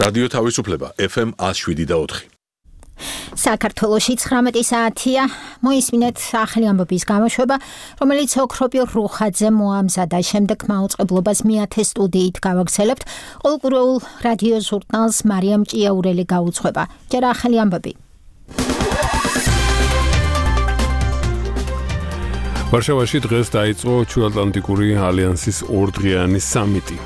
რადიო თავისუფლება FM 107.4. საქართველოში 19 საათია. მოისმინეთ ახალი ამბების გამოშვება, რომელიც ოქროპიორ რუხაძე მოამზადა. შემდეგ მაუწყებლობას მეათე სტუდიით გავაგრძელებთ. ყოველკვირეულ რადიო ჟურნალს მარიამ ჭიაურელი გაუძღვება. ჯერ ახალი ამბები. ვარშავაში დღეს დაიწყო ჩრდილოატლანტიკური ალიანსის ორდღიანი სამიტი.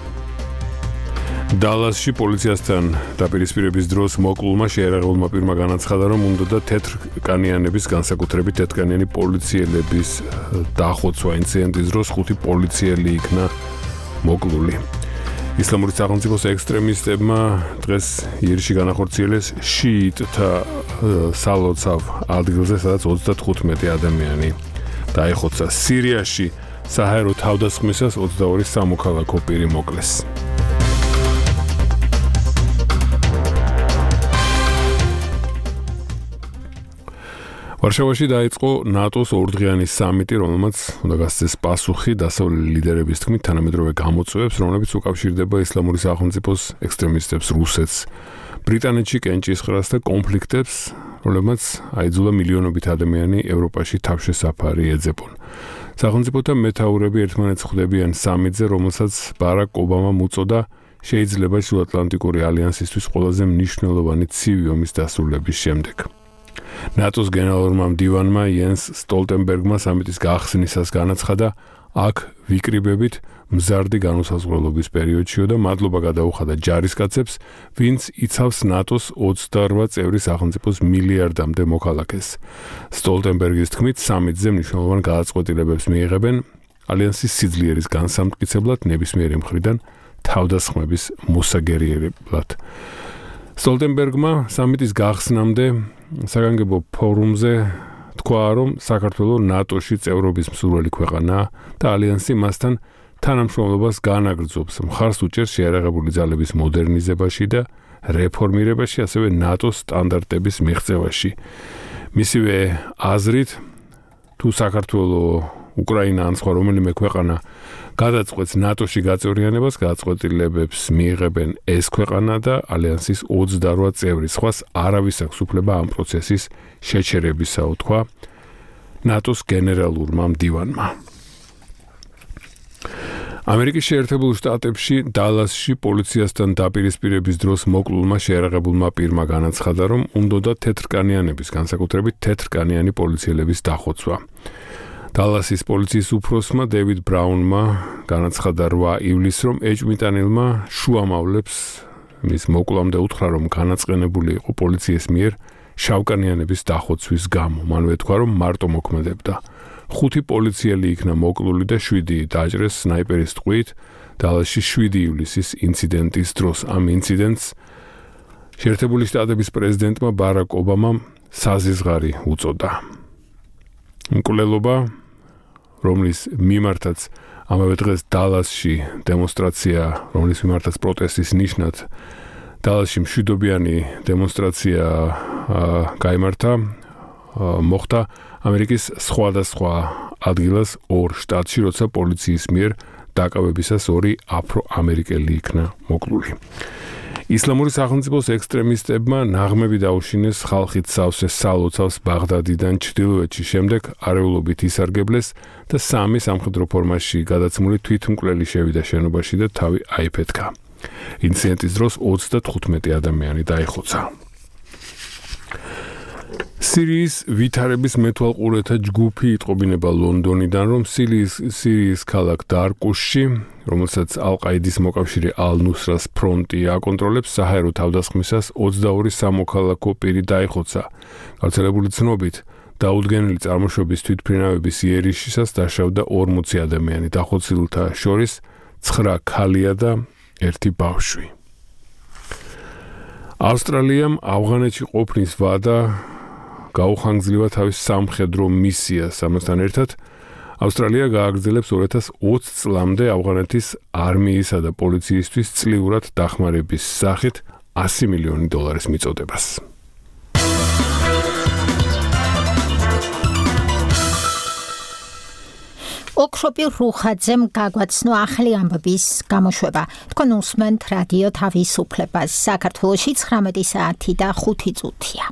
დალასში პოლიციასთან დაპირისპირების დროს მოკლულმა შეერაღებულმა პირმა განაცხადა, რომ უნდოდა თეთრკანიანების, განსაკუთრებით თეთრკანიანი პოლიციელების დახოცვა. ინციდენტის დროს 5 პოლიციელი იქნა მოკლული. ისლამური სახელმწიფოს ექსტრემისტებმა დღეს ირში განახორციელეს შიიტთა სალოცავ ადგილზე, სადაც 35 ადამიანი დაიხოცა. სირიაში საჰაერო თავდასხმისას 22 სამოქალაქო პირი მოკლეს. ვარშავაში დაიწყო ნატოს ორდღიანი სამიტი, რომელმაც უნდა გასცეს პასუხი დასავლელი ლიდერების თქმით თანამედროვე გამოწვევებს, რომლებიც უკავშირდება ისლამური სახელმწიფოს ექსტრემისტებს, რუსეთს, ბრიტანეთში კენჭისყრას და კონფლიქტებს, რომლებმაც აიძულა მილიონობით ადამიანი ევროპაში თავშესაფარი ეძებონ. სახელმწიფოთა მეთაურები ერთმანეთს ხვდებიან სამიტზე, რომელსაც ბარაკ ობამამ უწოდა შეიძლება ჩრდილოატლანტიკური ალიანსისთვის ყველაზე მნიშვნელოვანი ცივი ომის დასრულების შემდეგ. ნატოს გენერალურმა მდივანმა იენს სტოლტენბერგმა სამიტის გახსნისას განაცხადა, აქ ვიკრიბებით მზარდი განუსაზღვრელობის პერიოდშიო და მადლობა გადაუხადა ჯარისკაცებს, ვინც იცავს ნატოს 28 წევრი სახელმწიფოს მილიარდამდე მოქალაქეს. სტოლტენბერგის თქმით, სამიტზე მნიშვნელოვან გადაწყვეტილებებს მიიღებენ ალიანსის სიძლიერის განსამტკიცებლად, ნებისმიერი მხრიდან თავდასხმების მოსაგერიერებლად. სტოლტენბერგმა სამიტის გახსნამდე საგანგებო ფორუმზე თქვა, რომ საქართველოს ნატოში წევრობის მსურველი ქვეყანაა და ალიანსი მასთან თანამშრომლობას განაგრძობს. მხარს უჭერს შეერაღებული ძალების მოდერნიზებაში და რეფორმირებაში, ასევე ნატოს სტანდარტების მიღწევაში. მისივე აზრით, თუ საქართველოს, უკრაინა ან სხვა რომელიმე ქვეყანა გადაწყვეტს ნატოში გაწევრიანებას, გადაწყვეტილებებს მიიღებენ ეს ქვეყანა და ალიანსის 28 წევრი. სხვას არავის აქვს უფლება ამ პროცესის შეჩერებისა, თქვა ნატოს გენერალურმა მდივანმა. ამერიკის შეერთებულ შტატებში დალასში პოლიციასთან დაპირისპირების დროს მოკლულმა შეერაღებულმა პირმა განაცხადა, რომ უნდოდა თეთრკანიანების, განსაკუთრებით თეთრკანიანი პოლიციელების დახოცვა. დალასის პოლიციის უფროსმა დევიდ ბრაუნმა განაცხადა 8 ივლისს, რომ ეჭვმიტანილმა შუამავლებს მის მოკლამდე უთხრა, რომ განაწყენებული იყო პოლიციის მიერ შავკანიანების დახოცვის გამო. მანვე თქვა, რომ მარტო მოქმედებდა. 5 პოლიციელი იქნა მოკლული და 7 დაჭრეს სნაიპერის ტყვით დალასში 7 ივლისის ინციდენტის დროს. ამ ინციდენტს შეერთებული შტატების პრეზიდენტმა ბარაკ ობამამ საზიზღარი უწოდა. მკვლელობა, რომლის მიმართაც ამავე დღეს დალასში დემონსტრაცია, რომლის მიმართაც პროტესტის ნიშნად დალასში მშვიდობიანი დემონსტრაცია გაიმართა, მოხდა ამერიკის სხვადასხვა ადგილას 2 შტატში, როცა პოლიციის მიერ დაკავებისას 2 აფრო-ამერიკელი იქნა მოკლული. ისლამური სახელმწიფოს ექსტრემისტებმა ნაღმები დაუშინეს ხალხით სავსე სალოცავს ბაღდადიდან ჩრდილოეთში, შემდეგ არეულობით ისარგებლეს და 3 სამხედრო ფორმაში გადაცმული თვითმკვლელი შევიდა შენობაში და თავი აიფეთქა. ინციდენტის დროს 35 ადამიანი დაიხოცა. სირიის ვითარების მეთვალყურეთა ჯგუფი იტყობინება ლონდონიდან, რომ სირიის ქალაქ დარკუშში, რომელსაც ალ-ყაიდის მოკავშირე ალ-ნუსრას ფრონტი აკონტროლებს, საჰაერო თავდასხმისას 22 სამოქალაქო პირი დაიხოცა. გავრცელებული ცნობით, დაუდგენელი წარმოშობის თვითმფრინავების იერიშისას დაშავდა 40 ადამიანი, დახოცილთა შორის 9 ქალია და 1 ბავშვი. ავსტრალიამ ავღანეთში ყოფნის ვადა გაუხანგძლива თავის სამხედრო მისიას. ამასთან ერთად ავსტრალია გააგრძელებს 2020 წლამდე ავღანეთის არმიისა და პოლიციისთვის წლიურად დახმარების სახით $100 მილიონი მიწოდებას. ოქროპირ რუხაძემ გაგვაცნო ახალი ამბების გამოშვება. თქვენ უსმენთ რადიო თავისუფლებას. საქართველოში 19 საათი და 5 წუთია.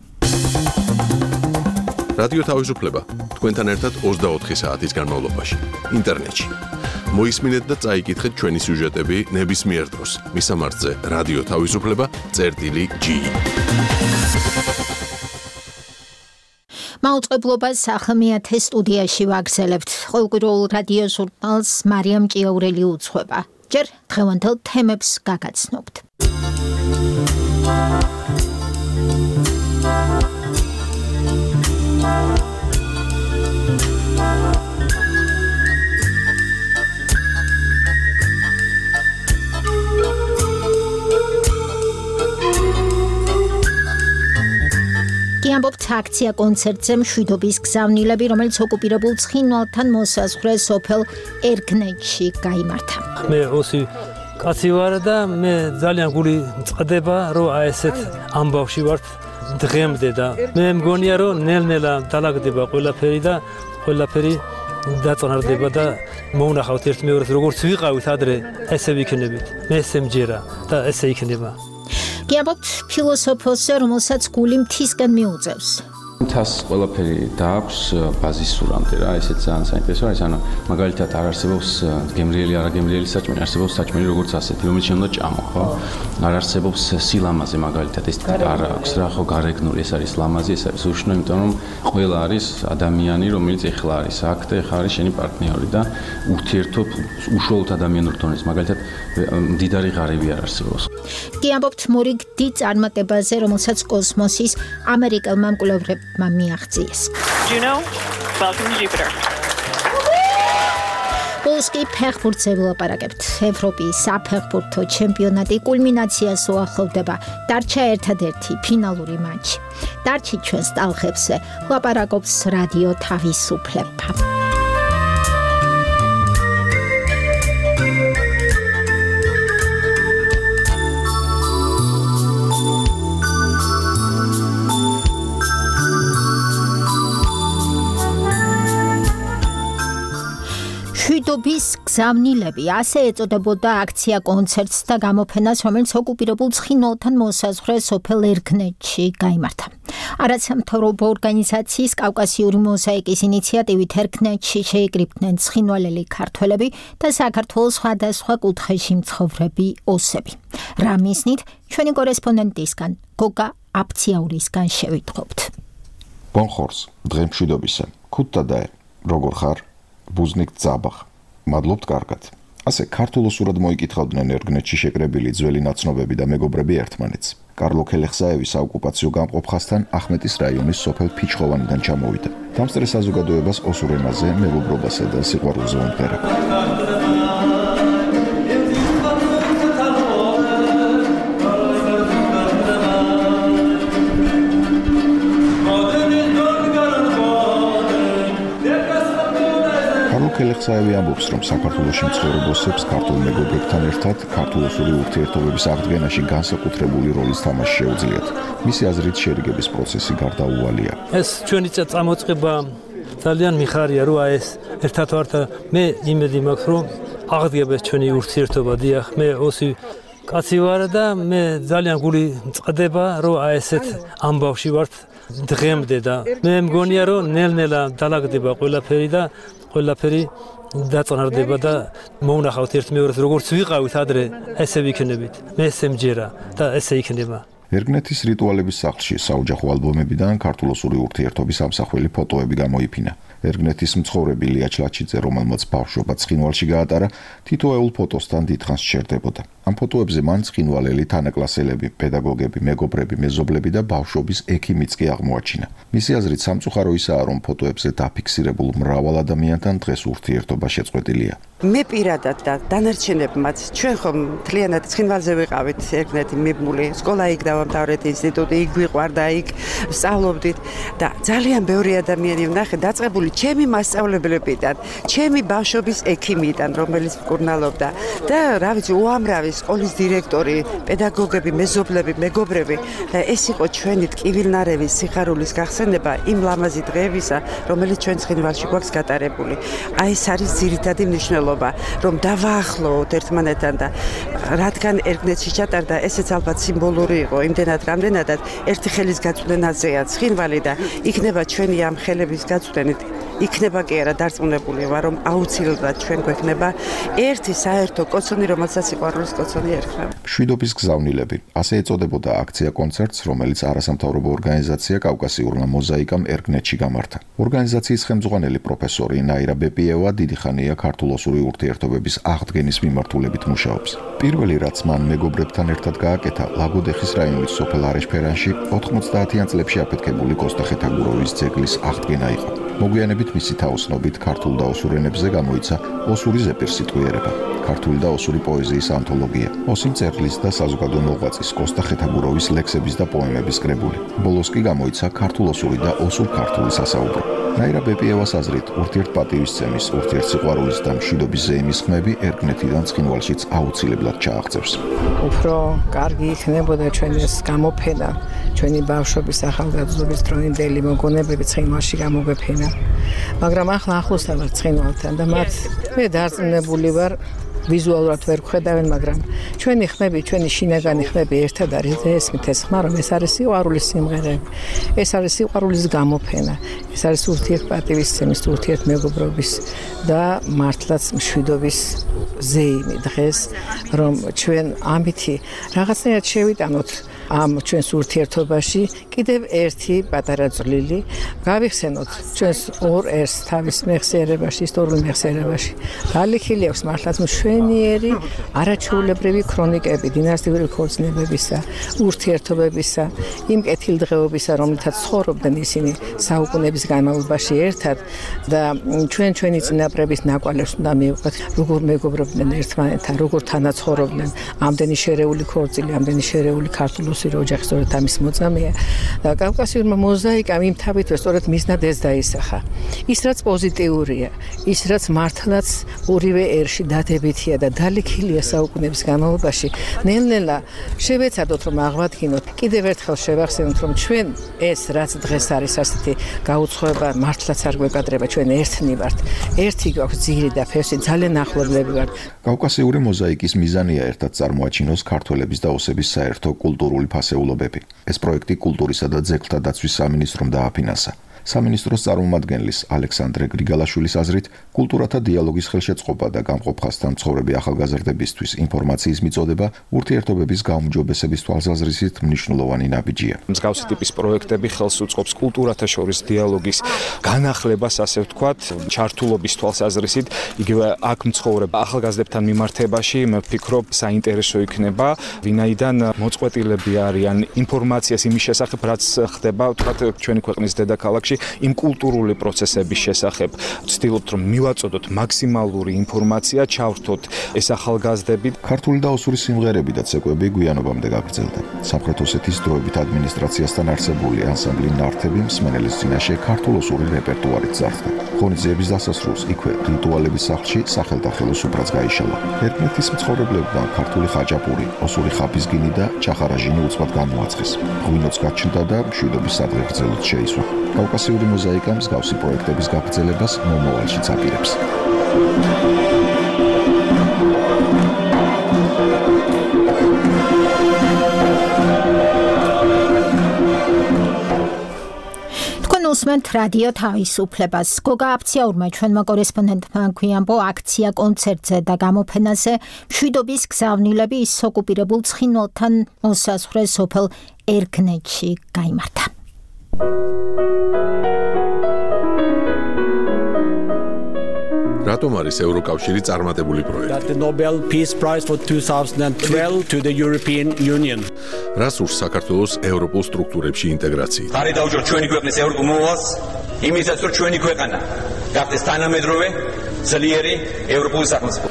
რადიო თავისუფლება თქვენთან ერთად 24 საათის განმავლობაში ინტერნეტში. მოისმინეთ და წაიკითხეთ ჩვენი სიუჟეტები ნებისმიერ დროს. მისამართზე რადიო თავისუფლება.gi. მაუწყებლობას ახალმეათე სტუდიაში ვაგრძელებთ. ყოველკვირეულ რადიო ჟურნალს მარიამ ჭიაურელი უძღვება. ჯერ დღევანდელ თემებს გაგაცნობთ. ამბობთ აქცია კონცერტზე მშვიდობის გზავნილები, რომელიც ოკუპირებულ ცხინვალთან მოსაზღვრე სოფელ ერგნეთში გაიმართა. მე ოსი კაცი ვარ და მე ძალიან გული მწყდება, რომ აი ესეთ ამბავში ვარ დღემდე და მე მგონია, რომ ნელ-ნელა დალაგდება ყველაფერი და ყველაფერი დაწონარდება და მოუნახავთ ერთმეორეს, როგორც ვიყავით ადრე, ესე ვიქნებით. მე ესე მჯერა და ესე იქნება. გიამბობთ ფილოსოფოსზე, რომელსაც გული მთისკენ მიუწევს. მთას ყველაფერი დააქვს ბაზისურამდე რა, ესეც ძალიან საინტერესოა, ანუ მაგალითად არ არსებობს გემრიელი, არაგემრიელი საჭმელი, არსებობს საჭმელი როგორც ასეთი, რომელიც უნდა ჭამო, ხო? არ არსებობს სილამაზე მაგალითად, ეს არ აქვს რა, ხო, გარეგნული, ეს არის ლამაზი, ეს არის უშნო, იმიტომ რომ ყველა არის ადამიანი, რომელიც ეხლა არის აქ და ეხლა არის შენი პარტნიორი და ურთიერთობ უშუალოდ ადამიანურ დონეზე, მაგალითად მდიდარი ღარიბი არ არსებობს. გიამბობთ მორიგდი წარმატებაზე, რომელსაც კოსმოსის ამერიკელმა მკვლევრებმა მიაღწიეს. Juno, welcome to Jupiter. ბოლსკი ფეხბურთზე ვილაპარაკებთ. ევროპის საფეხბურთო ჩემპიონატი კულმინაციას უახლოვდება. დარჩა ერთადერთი ფინალური მატჩი. დარჩით ჩვენს ტალღებზე. ლაპარაკობს რადიო თავისუფლება. მშვიდობის გზავნილები, ასე ეწოდებოდა აქცია კონცერტს და გამოფენას, რომელიც ოკუპირებულ ცხინვალთან მოსაზღვრე სოფელ ერგნეთში გაიმართა. არასამთავრობო ორგანიზაციის კავკასიური მოზაიკის ინიციატივით ერგნეთში შეიკრიბნენ ცხინვალელი ქართველები და საქართველოს სხვადასხვა კუთხეში მცხოვრები ოსები. რა მიზნით, ჩვენი კორესპონდენტისგან გოგა აფციაურისგან შევიტყობთ. ბონხორს, დღე მშვიდობისა. ქუთადაე, როგორ ხარ? ბუზნიკ ძაბახ. მადლობთ კარგად. ასე ქართულოსურად მოიკითხავდნენ ერგნეთში შეკრებილი ძველი ნაცნობები და მეგობრები ერთმანეთს. კარლო ქელეხსაევი საოკუპაციო გამყოფხასთან ახმეტის რაიონის სოფელ ფიჩხოვანიდან ჩამოვიდა. დამსწრე საზოგადოებას ოსურ ენაზე, მეგობრობასა და სიყვარულზე უმღერა. ქელეხსაევი ამბობს, რომ საქართველოში მცხოვრებ ოსებს ქართულ მეგობრებთან ერთად ქართულოსური ურთიერთობების აღდგენაში განსაკუთრებული როლის თამაში შეუძლიათ. მისი აზრით შერიგების პროცესი გარდაუვალია. ეს ჩვენი წამოწყება ძალიან მიხარია, რომ აი ეს ერთად ვართ და მე იმედი მაქვს, რომ აღდგება ჩვენი ურთიერთობა. დიახ, მე ოსი კაცი ვარ და მე ძალიან გული მწყდება, რომ აი ესეთ ამბავში ვარ დღემდე და მე მგონია, რომ ნელ-ნელა დალაგდება ყველაფერი და ყველაფერი დაწონარდება და მოუნახავთ ერთმეორეს, როგორც ვიყავით ადრე, ესე ვიქნებით. მე ესე მჯერა და ესე იქნება. ერგნეთის რიტუალების სახლში საოჯახო ალბომებიდან ქართულოსური ურთიერთობის ამსახველი ფოტოები გამოიფინა. ერგნეთის მცხოვრები ლია ჩლაჩიძე, რომელმაც ბავშვობა ცხინვალში გაატარა, თითოეულ ფოტოსთან დიდხანს სჭერდებოდა. ამ ფოტოებზე მან ცხინვალელი თანაკლასელები, პედაგოგები, მეგობრები, მეზობლები და ბავშვობის ექიმიც კი აღმოაჩინა. მისი აზრით, სამწუხარო ისაა, რომ ფოტოებზე დაფიქსირებულ მრავალ ადამიანთან დღეს ურთიერთობა შეწყვეტილია. მე პირადად და დანარჩენებმაც ჩვენ ხომ მთლიანად ცხინვალზე ვიყავით ერგნეთი მიბმული, სკოლა იქ დავამთავრეთ, ინსტიტუტი იქ ვიყვარდა, იქ ვსწავლობდით და ძალიან ბევრი ადამიანი ვნახე დაწყებული ჩემი მასწავლებლებიდან, ჩემი ბავშვობის ექიმიდან, რომელიც მკურნალობდა და რა ვიცი, უამრავი სკოლის დირექტორი, პედაგოგები, მეზობლები, მეგობრები და ეს იყო ჩვენი ტკივილნარევის სიხარულის გახსენება იმ ლამაზი დღეებისა, რომელიც ჩვენ ცხინვალში გვაქვს გატარებული. აი ეს არის ძირითადი მნიშვნელობა, რომ დავაახლოვოთ ერთმანეთთან და რადგან ერგნეთში ჩატარდა, ესეც ალბათ სიმბოლური იყო იმდენად რამდენადაც ერთი ხელის გაწვდენაზეა ცხინვალი და იქნება ჩვენი ამ ხელების გაწვდენით იქნება კი არა დარწმუნებული ვარ, რომ აუცილებლად ჩვენ გვექნება ერთი საერთო კოცონი, რომელსაც სიყვარულის კოცონი ერქმევა. მშვიდობის გზავნილები. ასე ეწოდებოდა აქცია-კონცერტს, რომელიც არასამთავრობო ორგანიზაცია კავკასიურმა მოზაიკამ ერგნეთში გამართა. ორგანიზაციის ხელმძღვანელი პროფესორი ნაირა ბეპიევა დიდი ხანია ქართულ-ოსური ურთიერთობების აღდგენის მიმართულებით მუშაობს. პირველი რაც მან მეგობრებთან ერთად გააკეთა, ლაგოდეხის რაიონის სოფელ არეშფერანში 90-იან წლებში აფეთქებული კოსტა ხეთაგუროვის ძეგლის აღდგენა იყო. მოგვიანებით მისი თაოსნობით ქართულ და ოსურ ენებზე გამოიცა ოსური ზეპირსიტყვიერება, ქართული და ოსური პოეზიის ანთოლოგია, ოსი მწერლის და საზოგადო მოღვაწის კოსტა ხეთაგუროვის ლექსების და პოემების კრებული. ბოლოს კი გამოიცა ქართულ-ოსური და ოსურ-ქართული სასაუბრო. ნაირა ბეპიევას აზრით, ურთიერთპატივისცემის, ურთიერთსიყვარულის და მშვიდობის ზეიმის ხმები ერგნეთიდან ცხინვალშიც აუცილებლად ჩააღწევს. უფრო კარგი იქნებოდა ჩვენი ეს გამოფენა, ჩვენი ბავშვობის ახალგაზრდობის დროინდელი მოგონებები ცხინვალში გამოგვეფენა. მაგრამ ახლა ახლოს ვარ ცხინვალთან და მათ მე დარწმუნებული ვარ ვიზუალურად ვერ ვხედავენ, მაგრამ ჩვენი ხმები, ჩვენი შინაგანი ხმები ერთად არის და ესმით ეს ხმა, რომ ეს არის სიყვარულის სიმღერები, ეს არის სიყვარულის გამოფენა, ეს არის ურთიერთპატივისცემის, ურთიერთმეგობრობის და მართლაც მშვიდობის ზეიმი დღეს, რომ ჩვენ ამითი რაღაცნაირად შევიტანოთ ამ ჩვენს ურთიერთობაში კიდევ ერთი პატარა წვლილი, გავიხსენოთ ჩვენს ორ ერთს თავის მეხსიერებაში, ისტორიულ მეხსიერებაში. დალიქილი აქვს მართლაც მშვენიერი, არაჩვეულებრივი ქრონიკები დინასტიური ქორწინებებისა, ურთიერთობებისა, იმ კეთილდღეობისა, რომელთაც ცხოვრობდნენ ისინი საუკუნეების განმავლობაში ერთად და ჩვენი წინაპრების ნაკვალევს უნდა მივყვეთ, როგორ მეგობრობდნენ ერთმანეთთან, როგორ თანაცხოვრობდნენ, ამდენი შერეული ქორწილი, ამდენი შერეული ქართული ოჯახი სწორედ ამის მოწამეა და კავკასიურმა მოზაიკამ იმ თავით სწორედ მისნად ეს დაისახა. ის რაც პოზიტიურია, ის რაც მართლაც ორივე ერში დადებითია და დალიქილია საუკუნეების განმავლობაში, ნელ-ნელა შევეცადოთ რომ აღვადგინოთ. კიდევ ერთხელ შევახსენოთ რომ ჩვენ ეს რაც დღეს არის ასეთი გაუცხოება მართლაც არ გვეკადრება, ჩვენ ერთნი ვართ. ერთი გვაქვს ძირი და ფერსი, ძალიან ახლობლები ვართ. კავკასიური მოზაიკის მიზანია ერთად წარმოაჩინოს ქართველების და ოსების საერთო კულტურული ფასეულობები. ეს პროექტი კულტურისა და ძეგლთა დაცვის სამინისტრომ დააფინანსა. სამინისტროს წარმომადგენლის ალექსანდრე გრიგალაშვილის აზრით, კულტურათა დიალოგის ხელშეწყობა და გამყოფხასთან მცხოვრები ახალგაზრდებისთვის ინფორმაციის მიწოდება ურთიერთობების გაუმჯობესების თვალსაზრისით მნიშვნელოვანი ნაბიჯია. მსგავსი ტიპის პროექტები ხელს უწყობს კულტურათა შორის დიალოგის განახლებას, ასე ვთქვათ, ჩართულობის თვალსაზრისით, იგივე აქ მცხოვრებ ახალგაზრდებთან მიმართებაში, მე ვფიქრობ, საინტერესო იქნება, ვინაიდან მოწყვეტილები არიან ინფორმაციას იმის შესახებ, რაც ხდება, ვთქვათ, ჩვენი ქვეყნის დედაქალაქში იმ კულტურული პროცესების შესახებ. ვცდილობთ რომ მივაწოდოთ მაქსიმალური ინფორმაცია, ჩავრთოთ ეს ახალგაზრდები. ქართული და ოსური სიმღერები და ცეკვები გვიანობამდე გაგრძელდა. სამხრეთ ოსეთის დროებით ადმინისტრაციასთან არსებული ანსამბლი ნართები მსმენელის წინაშე ქართულ-ოსური რეპერტუარით ზარდა. ღონისძიების დასასრულს იქვე რიტუალების სახლში სახელთა ხელისუფლებას გაიშალა. ერგნეთის მცხოვრებლებმა ქართული ხაჭაპური, ოსური ხაფიზგინი და ჩახარაჟინი უცბად გამოაცხეს. ღვინოც გაჩნდა და მშვიდობის სადღეგრძელოდ შეისვა. კავკასიური მოზაიკა მსგავსი პროექტების გაგრძელებას მომავალშიც აპირებს. უსმენთ რადიო თავისუფლებას. გოგა აფციაურმა ჩვენმა კორესპონდენტმა გვიამბო აქცია კონცერტზე და გამოფენაზე მშვიდობის გზავნილები ის ოკუპირებულ ცხინვალთან მოსაზღვრე სოფელ ერგნეთში გაიმართა. რატომ არის ევროკავშირი წარმატებული პროექტი? The Nobel Peace Prize for 2012 to the European Union. რას ურს საქართველოს ევროპულ სტრუქტურებში ინტეგრაციით? ხარი დაუჭერთ ჩვენი ქვეყნის ევროპულ მოვალს, იმისაც რომ ჩვენი ქვეყანა გახდეს თანამედროვე, ძლიერი ევროპული სახელმწიფო.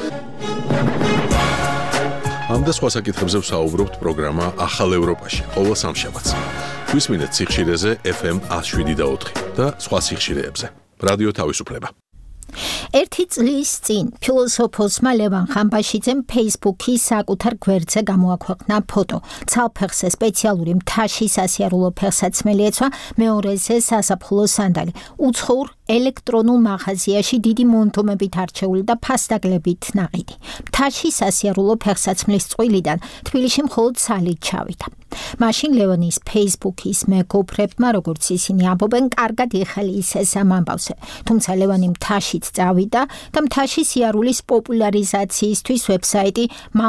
ამ და სხვა საკითხებზე ვსაუბრობთ პროგრამა ახალ ევროპაში, ყოველ სამშაბათს. გვისმინეთ სიხშირეზე FM 107.4 და სხვა სიხშირეებზე. რადიო თავისუფლება. ერთი წლის წინ ფილოსოფოსმა ლევან ხამბაშიძემ Facebook-ის საკუთარ გვერდზე გამოაქვეყნა ფოტო. ცალფეხზე სპეციალური მთაში სასიარულო ფეხსაცმელი ეცვა, მეორეზე საზაფხულო სანდალი. უცხოურ ელექტრონულ მაღაზიაში დიდი მონტომებით არჩეული და ფასდაგლებით ნაყიდი. მთაში სასიარულო ფეხსაცმლის წყვილიდან თბილისში მხოლოდ სალით ჩავიდა. მაშინ ლევანის Facebook-ის მეგობრებმა, როგორც ისინი ამბობენ, კარგად იხელისეს ამ ამბავზე. თუმცა ლევანი მთაშიც წავიდა და მთაში სიარულის პოპულარიზაციისთვის ვებსაიტი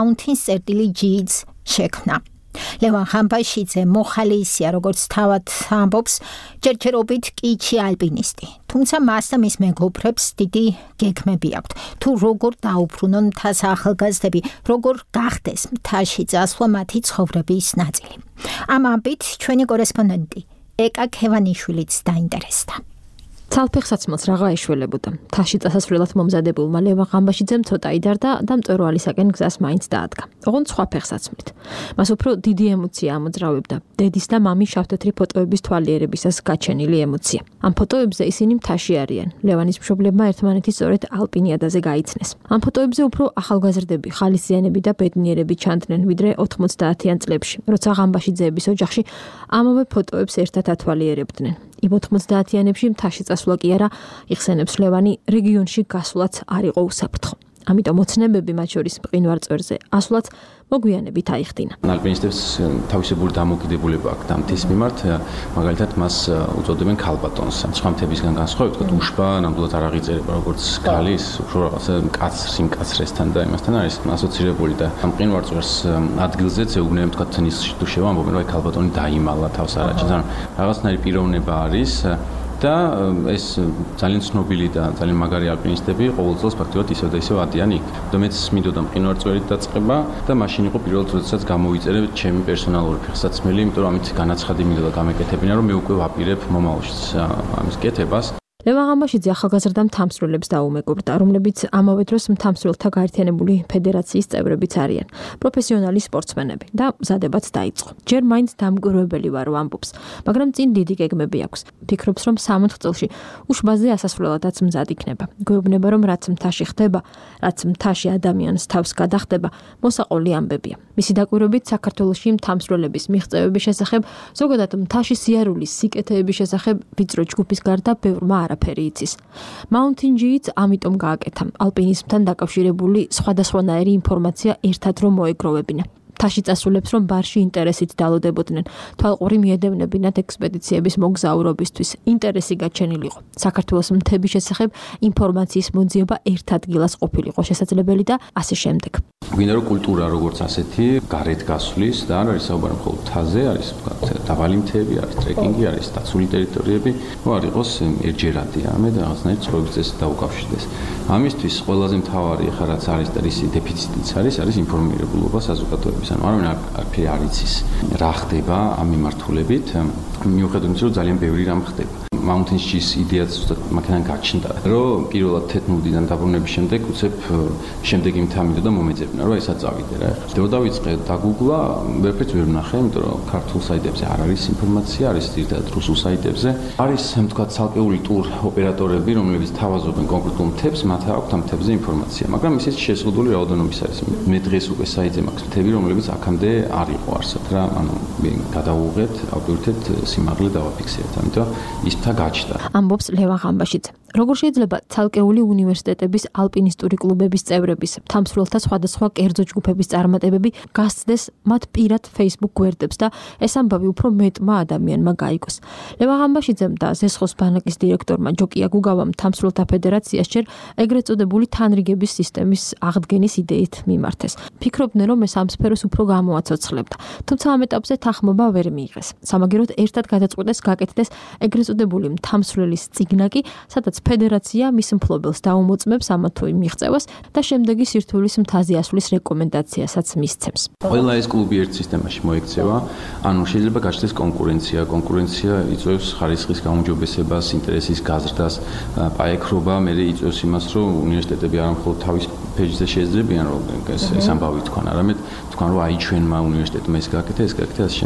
mountains.gz შექმნა. ლევან ხამბაშიძე მოხალისია, როგორც თავად ამბობს, ჯერჯერობით კიჩი ალპინისტი. თუმცა მას და მის მეგობრებს დიდი გეგმები აქვთ. თუ როგორ დაუბრუნონ მთას ახალგაზრდები, როგორ გახდეს მთაში წასვლა მათი ცხოვრების ნაწილი. ამ ამბით ჩვენი კორესპონდენტი ეკა ქევანიშვილიც დაინტერესდა. ცალფეხსაცმელს რაღა ეშველებოდა. მთაში წასასვლელად მომზადებულმა ლევან ხამბაშიძემ ცოტა იდარდა და მწვერვალისაკენ გზას მაინც დაადგა. ოღონდ სხვა ფეხსაცმლით. მას უფრო დიდი ემოცია ამოძრავებდა. დედის და მამის შავთეთრი ფოტოების თვალიერებისას გაჩენილი ემოცია. ამ ფოტოებზე ისინი მთაში არიან. ლევანის მშობლებმა ერთმანეთი სწორედ ალპინიადაზე გაიცნეს. ამ ფოტოებზე უფრო ახალგაზრდები, ხალისიანები და ბედნიერები ჩანდნენ, ვიდრე 90-იან წლებში, როცა ხამბაშიძეების ოჯახში ამავე ფოტოებს ერთად ათვალიერებდნენ. იმ 90-იანებში მთაში წასვლა კი არა, იხსენებს ლევანი, რეგიონში გასვლაც არ იყო უსაფრთხო. ამიტომ ოცნებები მათ შორის მყინვარ წვერზე ასვლაც მოგვიანებით აიხდინა. ალპინისტებს თავისებური დამოკიდებულება აქვს დამთის მიმართ, მაგალითად მას უწოდებენ ქალბატონს. სხვა მთებისგან განსხვავებით, თქო, უშბა ნამდვილად არ აღიწერება როგორც ქალის, უფრო რაღაცა სიმკაცრესთან და იმასთან არის ასოცირებული და მყინვარ წვერს ადგილზეც ეუბნებიან, თქო, თნისში თუ შევა, ამბობენ, რომ ქალბატონი დაიმალა თავს არაჩენს. ანუ რაღაცნაირი პიროვნება არის და ეს ძალიან ცნობილი და ძალიან მაგარი ალპინისტები ყოველ წელს ფაქტობრივად ისევ და ისევ ადიან იქ. და მეც მინდოდა მყინვარ წვერით დაწყება და მაშინ იყო პირველ როდესაც გამოვიწერე ჩემი პერსონალური ფეხსაცმელი, იმიტომ რომ ამით განაცხადი მინდოდა გამეკეთებინა, რომ მე უკვე ვაპირებ მომავალშიც ამის კეთებას. ლევან ხამბაშიძე ახალგაზრდა მთამსვლელებს დაუმეგობრდა, რომლებიც ამავე დროს მთამსვლელთა გაერთიანებული ფედერაციის წევრებიც არიან, პროფესიონალი სპორტსმენები და მზადებაც დაიწყო. ჯერ მაინც დამკვირვებელი ვარო ამბობს, მაგრამ წინ დიდი გეგმები აქვს. ფიქრობს, რომ 60 წელში უშბაზე ასასვლელადაც მზად იქნება. გვეუბნება, რომ რაც მთაში ხდება, რაც მთაში ადამიანს თავს გადახდება, მოსაყოლი ამბებია. მისი დაკვირვებით საქართველოში მთამსვლელების მიღწევების შესახებ, ზოგადად მთაში სიარულის სიკეთეების შესახებ ვიწრო ჯგუფის გარდა ბევრმა არაფერი იცის. Mountain.gz ამიტომ გააკეთა ალპინიზმთან დაკავშირებული სხვადასხვანაირი ინფორმაცია ერთად რომ მოეგროვებინა. მთაში წასულებს რომ ბარში ინტერესით დალოდებოდნენ, თვალყური მიედევნებინათ ექსპედიციების მოგზაურობისთვის. ინტერესი გაჩენილიყო. საქართველოს მთების შესახებ ინფორმაციის მოძიება ერთ ადგილას ყოფილიყო შესაძლებელი და ასე შემდეგ. გვინდა რომ კულტურა როგორც ასეთი გარეთ გასვლის და არ არის საუბარი მხოლოდ მთაზე, არის დაბალი მთები, არის ტრეკინგი, არის დაცული ტერიტორიები, არ იყოს ერთჯერადი ამე და რაღაცნაირად ცხოვრების წესით დაუკავშირდეს. ამისთვის ყველაზე მთავარი ხა რაც არის და ისი დეფიციტიც არის ინფორმირებულობა საზოგადოების. ანუ არაფერი არ იცის რა ხდება ამ მიმართულებით, მიუხედავად იმისა, რომ ძალიან ბევრი რამ ხდება. Mountains.gz იდეაც ზუსტად მაგიდან გაჩნდა, რომ პირველად თეთრმუდიდან დაბრუნების შემდეგ უცებ შემდეგი მთა მინდოდა მომეძებნა, რომ ესაც წავიდე რა. და დავიწყე დაგუგლა, ვერაფერს ვერ ვნახე, იმიტომ რომ ქართულ საიტებზე არ არის ინფორმაცია, არის ძირითადად რუსულ საიტებზე. არის თქვა ცალკეული ტურ ოპერატორები, რომლებიც თავაზობენ კონკრეტულ მთებს, მათ აქვთ ამ მთებზე ინფორმაცია, მაგრამ ისიც შეზღუდული რაოდენობის არის. მე დღეს უკვე საიტზე მაქვს მთები, რომლებიც აქამდე არ იყო არსად რა, ანუ გადავუღეთ, ავტვირთეთ სიმაღლე დავაფიქსირეთ, ამიტომ ის მთა გაჩნდა. ამბობს ლევან ხამბაშიძე. როგორ შეიძლება ცალკეული უნივერსიტეტების ალპინისტური კლუბების წევრების, მთამსვლელთა სხვადასხვა კერძო ჯგუფების წარმატებები გასცდეს მათ პირად Facebook გვერდებს და ეს ამბავი უფრო მეტმა ადამიანმა გაიგოს. ლევან ხამბაშიძემ და ზესხოს ბანაკის დირექტორმა ჯოკია გუგავამ მთამსვლელთა ფედერაციას ჯერ ეგრეთ წოდებული თანრიგების სისტემის აღდგენის იდეით მიმართეს. ფიქრობდნენ, რომ ეს ამ სფეროს უფრო გამოაცოცხლებდა, თუმცა ამ ეტაპზე თანხმობა ვერ მიიღეს. სამაგეროდ ერთად გადაწყვიტეს გაკეთდეს ეგრეთ წოდებული მთამსვლელის წიგნაკი, სადაც ფედერაცია მის მფლობელს დაუმოწმებს ამა თუ იმ მიღწევას და შემდეგი სირთულის მთაზე ასვლის რეკომენდაციასაც მისცემს. ყველა ეს კლუბი ერთ სისტემაში მოექცევა, ანუ შეიძლება გაჩნდეს კონკურენცია. კონკურენცია იწვევს ხარისხის გაუმჯობესებას, ინტერესის გაზრდას, პაექრობა, მე იწვევს იმას, რომ უნივერსიტეტები არა მხოლოდ თავის ფეჯზე შეეძლებიან, რომ ეს ამბავი თქვან, არამედ თქვან, რომ აი ჩვენმა უნივერსიტეტმა ეს გააკეთა, ასე შემდეგ.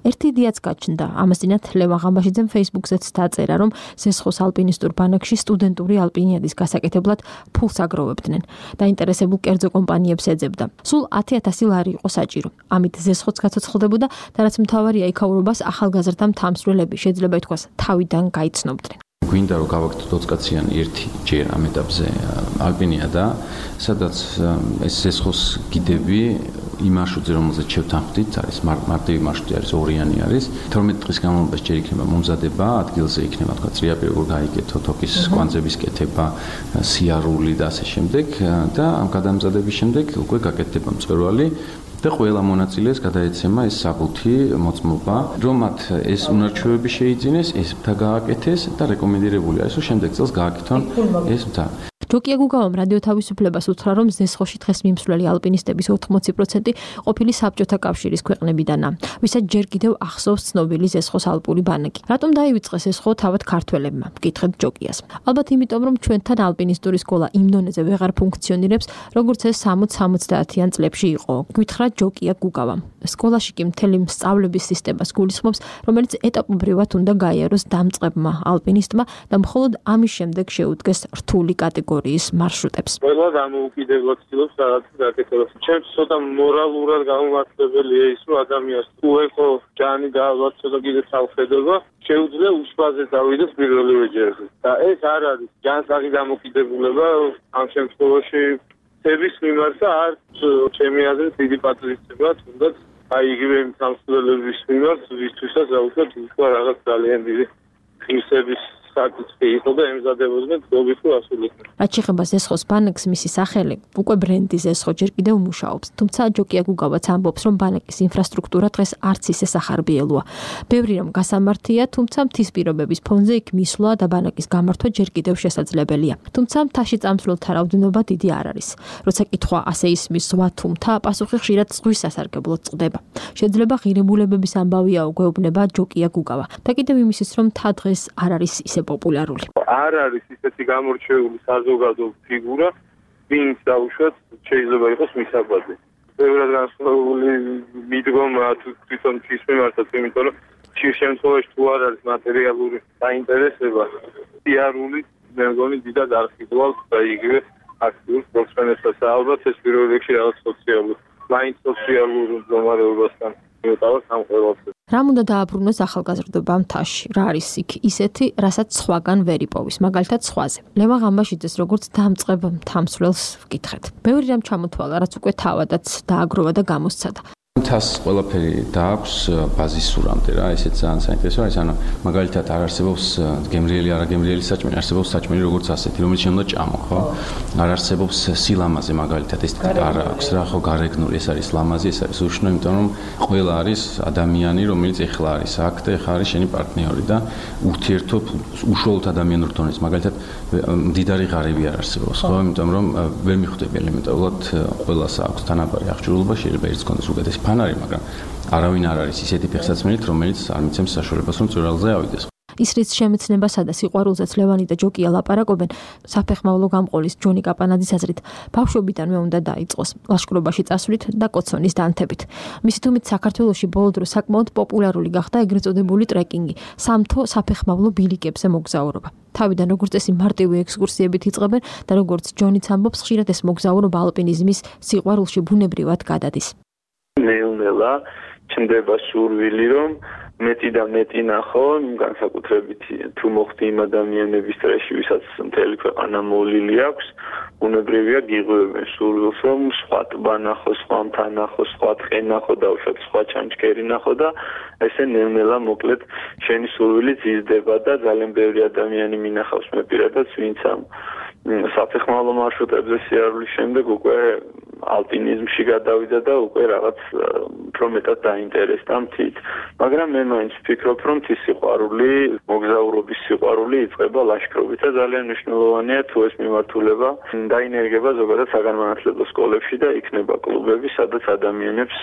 ერთი იდეაც გაჩნდა. ამასთანავ ლევან ღამბაშიძემ Facebook-ზეც დაწერა, რომ ზესხოს ალპინისტურ ბანაკში სტუდენტური ალპინიადის გასაკეთებლად ფულს აგროვებდნენ. დაინტერესებულ კერძო კომპანიებს ეძებდა. სულ 10,000 ლარი იყო საჭირო. ამით ზესხოც გაცოცხლდებოდა და რაც მთავარია, იქაურობას ახალგაზრდა მთამსვლელები შეიძლება ითქვას თავიდან გაიცნობდნენ. გვინდა რომ გავაკეთოთ 20 კაციანი ერთი ჯერ ამ ეტაპზე ალპინიადა, სადაც ეს ზესხოს გიდები იმ მარშრუტზე, რომელზეც შევთანხმდით, არის მარტივი მარშრუტი არის, ორიანი არის. 12 დღის განმავლობაში ჯერ იქნება მომზადება, ადგილზე იქნება თქვა წრიაპირ როგორ გაიგეთო თოკის კვანძების კეთება, სიარული და ასე შემდეგ და ამ გადამზადების შემდეგ უკვე გაკეთდება მწვერვალი. და ყველა მონაწილეს გადაეცემა ეს საკუთი მოწმობა, რომ მათ ეს უნარჩვევები შეიძინეს, ეს მთა გააკეთეს და რეკომენდირებული არის, რომ შემდეგ წელს გააკეთონ ეს მთა. ჯოკია გუგავამ რადიო თავისუფლებას უთხრა, რომ ზესხოში დღეს მიმსვლელი ალპინისტების 80% ყოფილი საბჭოთა კავშირის ქვეყნებიდანაა, ვისაც ჯერ კიდევ ახსოვს ცნობილი ზესხოს ალპური ბანაკი. რატომ დაივიწყეს ზესხო თავად ქართველებმა? გითხრათ ჯოკიას. ალბათ იმიტომ, რომ ჩვენთან ალპინისტური სკოლა იმ დონეზე ვეღარ ფუნქციონირებს, როგორც ეს 60-70-იან წლებში იყო. გითხრა ჯოკია გუგავამ. სკოლაში კი მთელი სწავლების სისტემას გულისხმობს, რომელიც ეტაპობრივად უნდა გაიაროს დამწყებმა ალპინისტმა და მხოლოდ ამის შემდეგ შეუდგეს რთული კატეგორიის მარშრუტებს. ყველა დამოუკიდებლად ცდილობს რაღაცა გაკეთებას. ჩემს ცოტა მორალურად გამომართლებელია ის, რომ ადამიანს თუ ეხო ჯანი გაავალ ცოტა კიდე სამხედრობა, შეუძლია უშბაზე დავიდეს პირველივე ჯერზე. და ეს არ არის ჯანსაღი დამოკიდებულება ამ შემთხვევაში ცების მიმართ და არც ჩემი აზრით დიდი პატრიოტიზმია, თუნდაც აი იგივე სამსვლელების მიმართ, ვისთვისაც აუცილებლად იყო რაღაც ძალიან დიდი ღირსების საკითხი იყო და ემზადებოდნენ გლობის ასულიყვნენ. რაც შეეხება ზესხოს ბანაკს, მისი სახელი უკვე ბრენდი ზესხო ჯერ კიდევ მუშაობს. თუმცა ჯოკია გუგავაც ამბობს, რომ ბანაკის ინფრასტრუქტურა დღეს არც ისე სახარბიელოა. ბევრი რომ გასამართია, თუმცა მთის პირობების ფონზე იქ მისვლა და ბანაკის გამართვა ჯერ კიდევ შესაძლებელია. თუმცა მთაში წამსვლელთა რაოდენობა დიდი არ არის. როცა კითხვა ასე ისმის ზღვა თუ მთა, პასუხი ხშირად ზღვის სასარგებლოდ წყდება. შეიძლება ღირებულებების ამბავია, გვეუბნება ჯოკია გუგავა. და კიდევ იმისიც, რომ მთა დღეს არ არის ისე პოპულარული. არ არის ისეთი გამორჩეული საზოგადო ფიგურა, ვინც დაუშვათ შეიძლება იყოს მისაბაძე. ბევრად განსხვავებული მიდგომა თვითონ ის მიმართაც, იმიტომ რომ ხშირ შემთხვევაში თუ არ არის მატერიალური დაინტერესება, პიარული მე მგონი დიდად არ ხიბლავს და იგივე აქტიურ სპორტსმენებსაც ალბათ ეს პირველ რიგში რაღაც სოციალური, მაინც სოციალურ მდგომარეობასთან მიუტოვოს ამ ყველაფერს. რამ უნდა დააბრუნოს ახალგაზრდობა მთაში? რა არის იქ ისეთი, რასაც სხვაგან ვერ იპოვის, მაგალითად სხვაზე. ლევან ღამბაშიძეს როგორც დამწყებ მთამსვლელს ვკითხეთ. ბევრი რამ ჩამოთვალა, რაც უკვე თავადაც დააგროვა და გამოსცადა. მთას ყველაფერი დააქვს ბაზისურამდე რა, ესეც ძალიან საინტერესო არის, ანუ მაგალითად არ არსებობს გემრიელი, არაგემრიელი საჭმელი, არსებობს საჭმელი როგორც ასეთი, რომელიც უნდა ჭამო, ხო? არ არსებობს სილამაზე მაგალითად, ეს არ აქვს რა, ხო, გარეგნული, ეს არის ლამაზი, ეს არის უშნო, იმიტომ რომ ყველა არის ადამიანი, რომელიც ეხლა არის აქ და ეხლა არის შენი პარტნიორი და ურთიერთობ უშუალოდ ადამიანურ დონეზე, მაგალითად მდიდარი ღარიბი არ არსებობს, ხო? იმიტომ რომ ვერ მიხვდები ელემენტარულად ყველას აქვს თანაბარი აღჭურვილობა, შეიძლება ერთს კონდეს უდიდესი ფანარი, მაგრამ არავინ არ არის ისეთი ფეხსაცმელით, რომელიც არ მიცემს საშუალებას, რომ წვრილზე ავიდეს. ის რის შემეცნებასა და სიყვარულზეც ლევანი და ჯოკია ლაპარაკობენ, საფეხმავლო გამყოლის ჯონი კაპანაძის აზრით, ბავშვობიდანვე უნდა დაიწყოს ლაშქრობაში წასვლით და კოცონის დანთებით. მისი თქმით, საქართველოში ბოლო დროს საკმაოდ პოპულარული გახდა ეგრეთ წოდებული ტრეკინგი, სამთო საფეხმავლო ბილიკებზე მოგზაურობა. თავიდან როგორც წესი მარტივი ექსკურსიებით იწყებენ და როგორც ჯონიც ამბობს, ხშირად ეს მოგზაურობა ალპინიზმის სიყვარულში ბუნებრივად გადადის. ნელ-ნელა ჩნდება სურვილი, რომ მეტი და მეტი ნახო, განსაკუთრებით თუ მოხდი იმ ადამიანების წრეში, ვისაც მთელი ქვეყანა მოვლილი აქვს, ბუნებრივია გიღვევენ სურვილს, რომ სხვა ტბა ნახო, სხვა მთა ნახო, სხვა ტყე ნახო და უშუალოდ სხვა ჩანჩქერი ნახო და ესე ნელ-ნელა მოკლედ შენი სურვილი ზიზდება და ძალიან ბევრი ადამიანი მინახავს მე პირადად, ვინც ამ საფეხმავლო მარშრუტებზე სიარულის შემდეგ უკვე ალპინიზმში გადავიდა და უკვე რაღაც უფრო მეტად დაინტერესდა მთით. მაგრამ მე მაინც ვფიქრობ, რომ მთის სიყვარული, მოგზაურობის სიყვარული იწყება ლაშქრობით და ძალიან მნიშვნელოვანია თუ ეს მიმართულება დაინერგება ზოგადად საგანმანათლებლო სკოლებში და იქნება კლუბები, სადაც ადამიანებს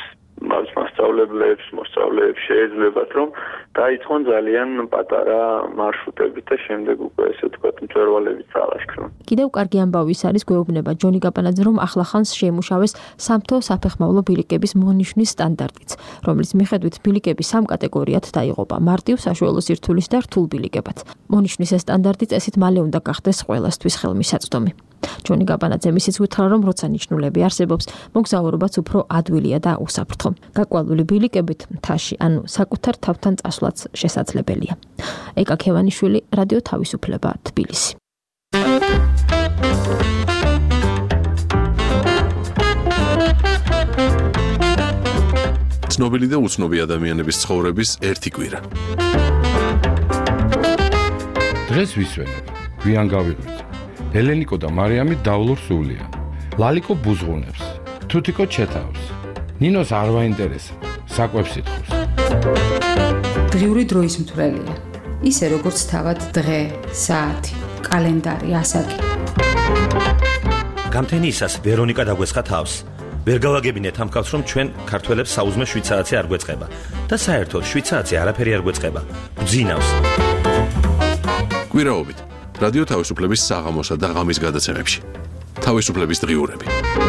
მასწავლებლებს, მოსწავლეებს შეეძლებათ, რომ დაიწყონ ძალიან პატარა მარშრუტებით და შემდეგ უკვე ესე ვთქვათ, მწვერვალებით წალაშქრონ. კიდევ კარგი ამბავი არის გვეუბნება ჯონი გაპანაძე, რომ ახლახანს შეიმუშავეს სამთო საფეხმავლო ბილიკების მონიშნის სტანდარტიც, რომლის მიხედვით ბილიკები სამ კატეგორიად დაიღობა: მარტივ, საშუალო სირთულის და რთულ ბილიკებად. მონიშნის ეს სტანდარტი წესით მალე უნდა გახდეს ყველასთვის ხელმისაწვდომი. ჯონი გაპანაძე ისიც უთხრა, რომ როცა ნიშნულები არსებობს, მოგზაურობაც უფრო ადვილია და უსაფრთხო. გაკვალული ბილიკებით მთაში, ანუ საკუთარ თავთან წასვლაც შესაძლებელია. ეკა ქევანიშვილი, რადიო თავისუფლება, თბილისი. ცნობილი და უცნობი ადამიანების ცხოვრების ერთი კვირა. დღეს ვისვენებ, გვიან გავიღვიძე. ელენიკო და მარიამი დავლურ სულიან. ლალიკო ბუზღუნებს, თუთიკო ჩეთავს. ნინოს არ ვაინტერესებს, საკვებს ითხოვს. დღიური დროის მთვრელია. ისე როგორც თავად დღე, საათი, კალენდარი, ასაკი. გამთენიისას ვერონიკა დაგვესხა თავს. ვერ გავაგებინეთ ამ კაცს, რომ ჩვენ ქართველებს საუზმე შვიცარიცი არ გვეწყება და საერთოდ შვიცარიცი არაფერი არ გვეწყება. ბძინავს. კვირაობით რადიო თავისუფლების საღამოსა და ღამის გადაცემებში. თავისუფლების დღიურები.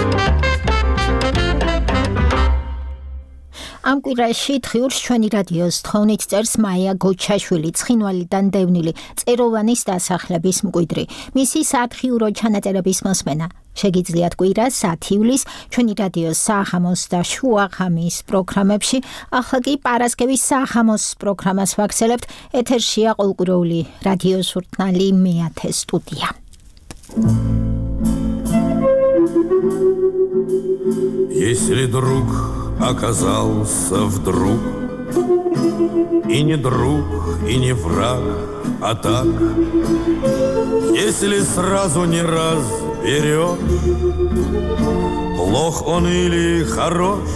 ამ კვირაში დღიურს ჩვენი რადიოს თხოვნით წერს მაია გოჩაშვილი, ცხინვალიდან დევნილი, წეროვანის დასახლების მკვიდრი. მისი სათხიურო ჩანაწერების მოსმენა შეგიძლიათ კვირას 10 ივლისს ჩვენი რადიოს საღამოს და შუაღამის პროგრამებში. ახლა კი პარასკევის საღამოს პროგრამას ვაგრძელებთ. ეთერშია ყოველკვირეული რადიო ჟურნალი მეათე სტუდია. Если друг оказался вдруг и не друг, и не враг, а так, если сразу не разберешь, плох он или хорош,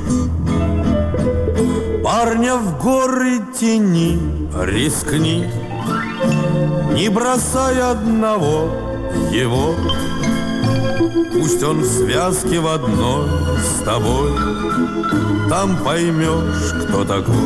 парня в горы тяни, рискни, не бросай одного его. Пусть он в связке в одной с тобой, там поймешь, кто такой.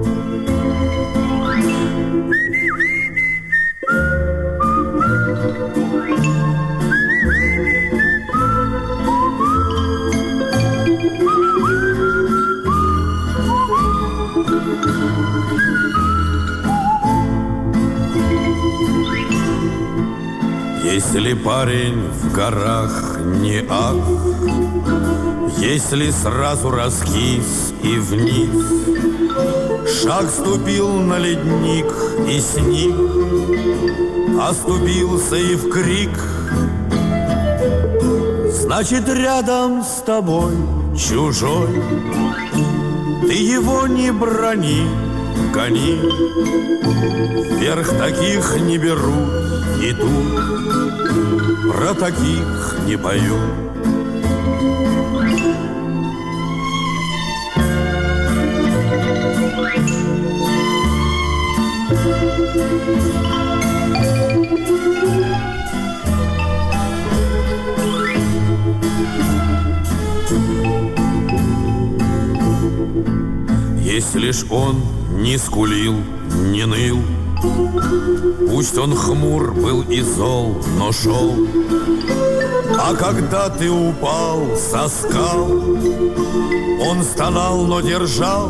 Если парень в горах не ах, если сразу раскис и вниз, шаг ступил на ледник и сник, оступился и в крик, значит рядом с тобой чужой, ты его не брони, гони, вверх таких не берут и тут про таких не пою. Если ж он не скулил, не ныл, пусть он хмур был и зол, но шел. А когда ты упал со скал, он стонал, но держал.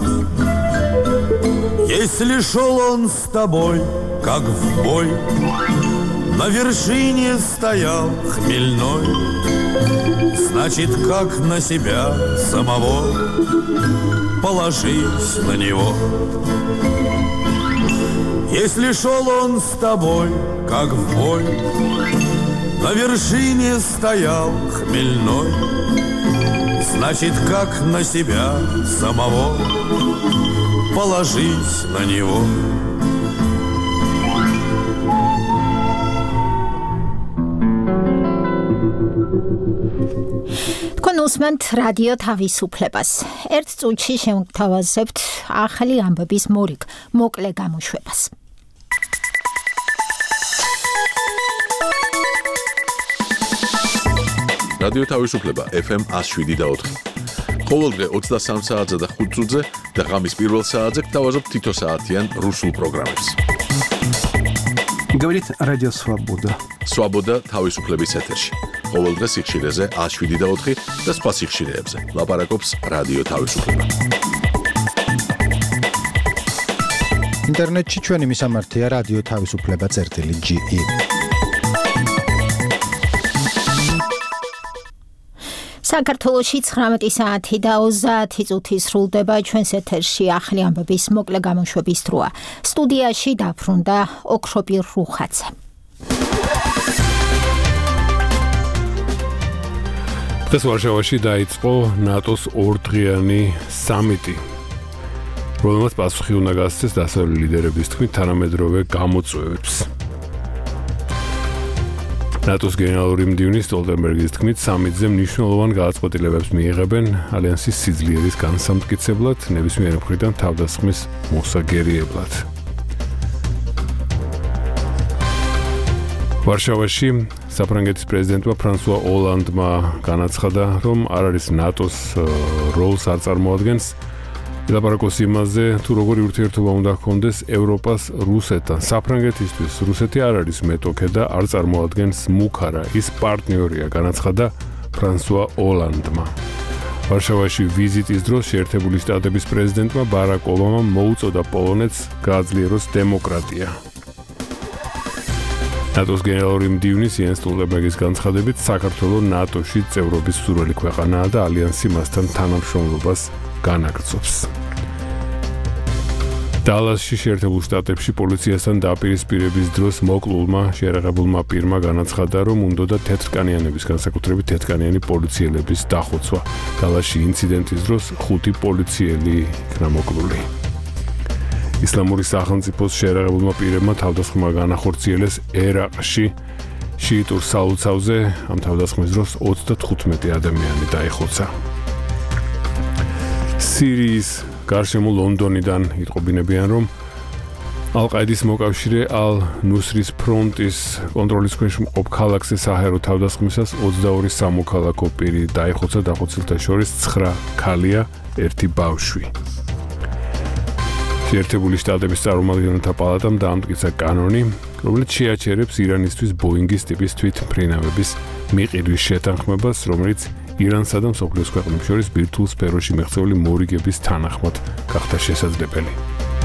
Если шел он с тобой, как в бой, на вершине стоял хмельной, значит, как на себя самого, положись на него. Если шел он с тобой, как в бой, на вершине стоял хмельной, значит, как на себя самого, положись на него. უსმენთ რადიო თავისუფლებას. ერთ წუთში შევთავაზებთ ახალი ამბების მოკლე გამოშვებას. რადიო თავისუფლება FM 107.4. ყოველდღე 23 საათზე და 5 წუთზე და ღამის პირველ საათზე გთავაზობ თითო საათიან რუსულ პროგრამებს. Говорит Радио Свобода. Свобода თავისუფლების ეთერში. ყოველდღე სიხშირეზე 107.4 და სხვა სიხშირეებზე. ლაპარაკობს რადიო თავისუფლება. ინტერნეტში ჩვენი მისამართია რადიო თავისუფლება.ge. საქართველოში 19 საათი და 30 წუთი სრულდება ჩვენს ეთერში ახალი ამბების მოკლე გამოშვების დროა. სტუდიაში დაბრუნდა ოქროპირ რუხაძე. დღეს ვარშავაში დაიწყო ნატოს ორდღიანი სამიტი, რომელმაც პასუხი უნდა გასცეს დასავლელი ლიდერების თქმით თანამედროვე გამოწვევებს. ნატოს გენერალური მდივნის სტოლტენბერგის თქმით სამიტზე მნიშვნელოვან გადაწყვეტილებებს მიიღებენ ალიანსის სიძლიერის განსამტკიცებლად, ნებისმიერი მხრიდან თავდასხმის მოსაგერიებლად. ვარშავაში საფრანგეთის პრეზიდენტმა ფრანსუა ოლანდმა განაცხადა, რომ არ არის ნატოს როლს არ წარმოადგენს. ლაპარაკობს იმაზე, თუ როგორი ურთიერთობა უნდა ჰქონდეს ევროპას რუსეთთან. საფრანგეთისთვის რუსეთი არ არის მეტოქე და არ წარმოადგენს მუქარა, ის პარტნიორია, განაცხადა ფრანსუა ოლანდმა. ვარშავაში ვიზიტის დროს შეერთებული შტატების პრეზიდენტმა ბარაკ ობამამ მოუწოდა პოლონეთს გააძლიეროს დემოკრატია. ნატოს გენერალური მდივნის იენს სტოლტენბერგის განცხადებით, საქართველო ნატოში წევრობის სურვილი ქვეყანაა და ალიანსი მასთან თანამშრომლობას განაგრძობს. დალასში შეერთებულ შტატებში პოლიციასთან დაპირისპირების დროს მოკლულმა შეერაღებულმა პირმა განაცხადა, რომ უნდოდა თეთრკანიანების, განსაკუთრებით თეთრკანიანი პოლიციელების დახოცვა. დალასში ინციდენტის დროს 5 პოლიციელი იქნა მოკლული. ისლამური სახელმწიფოს შეერაღებულმა პირებმა თავდასხმა განახორციელეს ერაყში შიიტურ სალოცავზე. ამ თავდასხმის დროს 35 ადამიანი დაიხოცა. სირიის გარშემო ლონდონიდან იტყობინებიან, რომ ალ-ყაიდის მოკავშირე ალ-ნუსრის ფრონტის კონტროლის ქვეშ მყოფ ქალაქზე საჰაერო თავდასხმისას 22 სამოქალაქო პირი დაიხოცა, დახოცილთა შორის 9 ქალია, 1 ბავშვი. შეერთებული შტატების წარმომადგენელთა პალატამ დაამტკიცა კანონი, რომელიც შეაჩერებს ირანისთვის ბოინგის ტიპის თვითმფრინავების მიყიდვის შეთანხმებას, რომელიც ირანსა და მსოფლიოს ქვეყნებს შორის ბირთვულ სფეროში მიღწეული მორიგების თანახმად გახდა შესაძლებელი.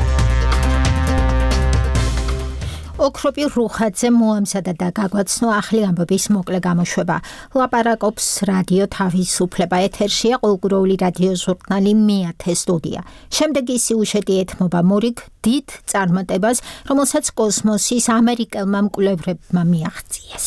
ოქროპირ რუხაძე მოამზადა და გაგვაცნო ახალი ამბების მოკლე გამოშვება. ლაპარაკობს რადიო თავისუფლება. ეთერშია ყოველკვირეული რადიო ჟურნალი მეათე სტუდია. შემდეგი სიუჟეტი ეთმობა მორიგ დიდ წარმატებას, რომელსაც კოსმოსის ამერიკელმა მკვლევრებმა მიაღწიეს.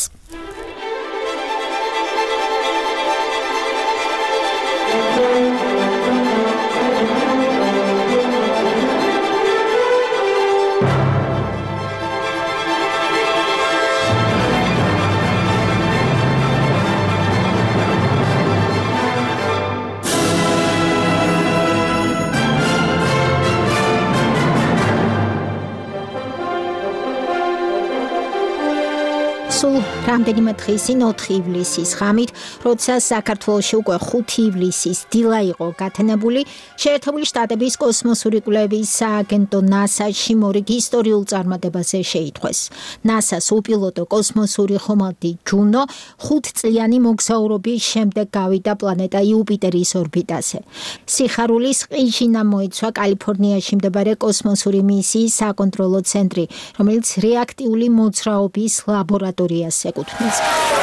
რამდენიმე დღის წინ 4 ივლისის ღამით, როცა საქართველოში უკვე 5 ივლისის დილა იყო გათენებული, შეერთებული შტატების კოსმოსური კვლევის სააგენტო NASA-ში მორიგ ისტორიულ წარმატებაზე შეითხვეს. NASA-ს უპილოტო კოსმოსური ხომალდი ჯუნო 5 წლიანი მოგზაურობის შემდეგ გავიდა პლანეტა იუპიტერის ორბიტაზე. სიხარულის ყიჟინა მოიცვა კალიფორნიაში მდებარე კოსმოსური მისიის საკონტროლო ცენტრი, რომელიც რეაქტიული მოძრაობის ლაბორატორიას ეკუთვნის.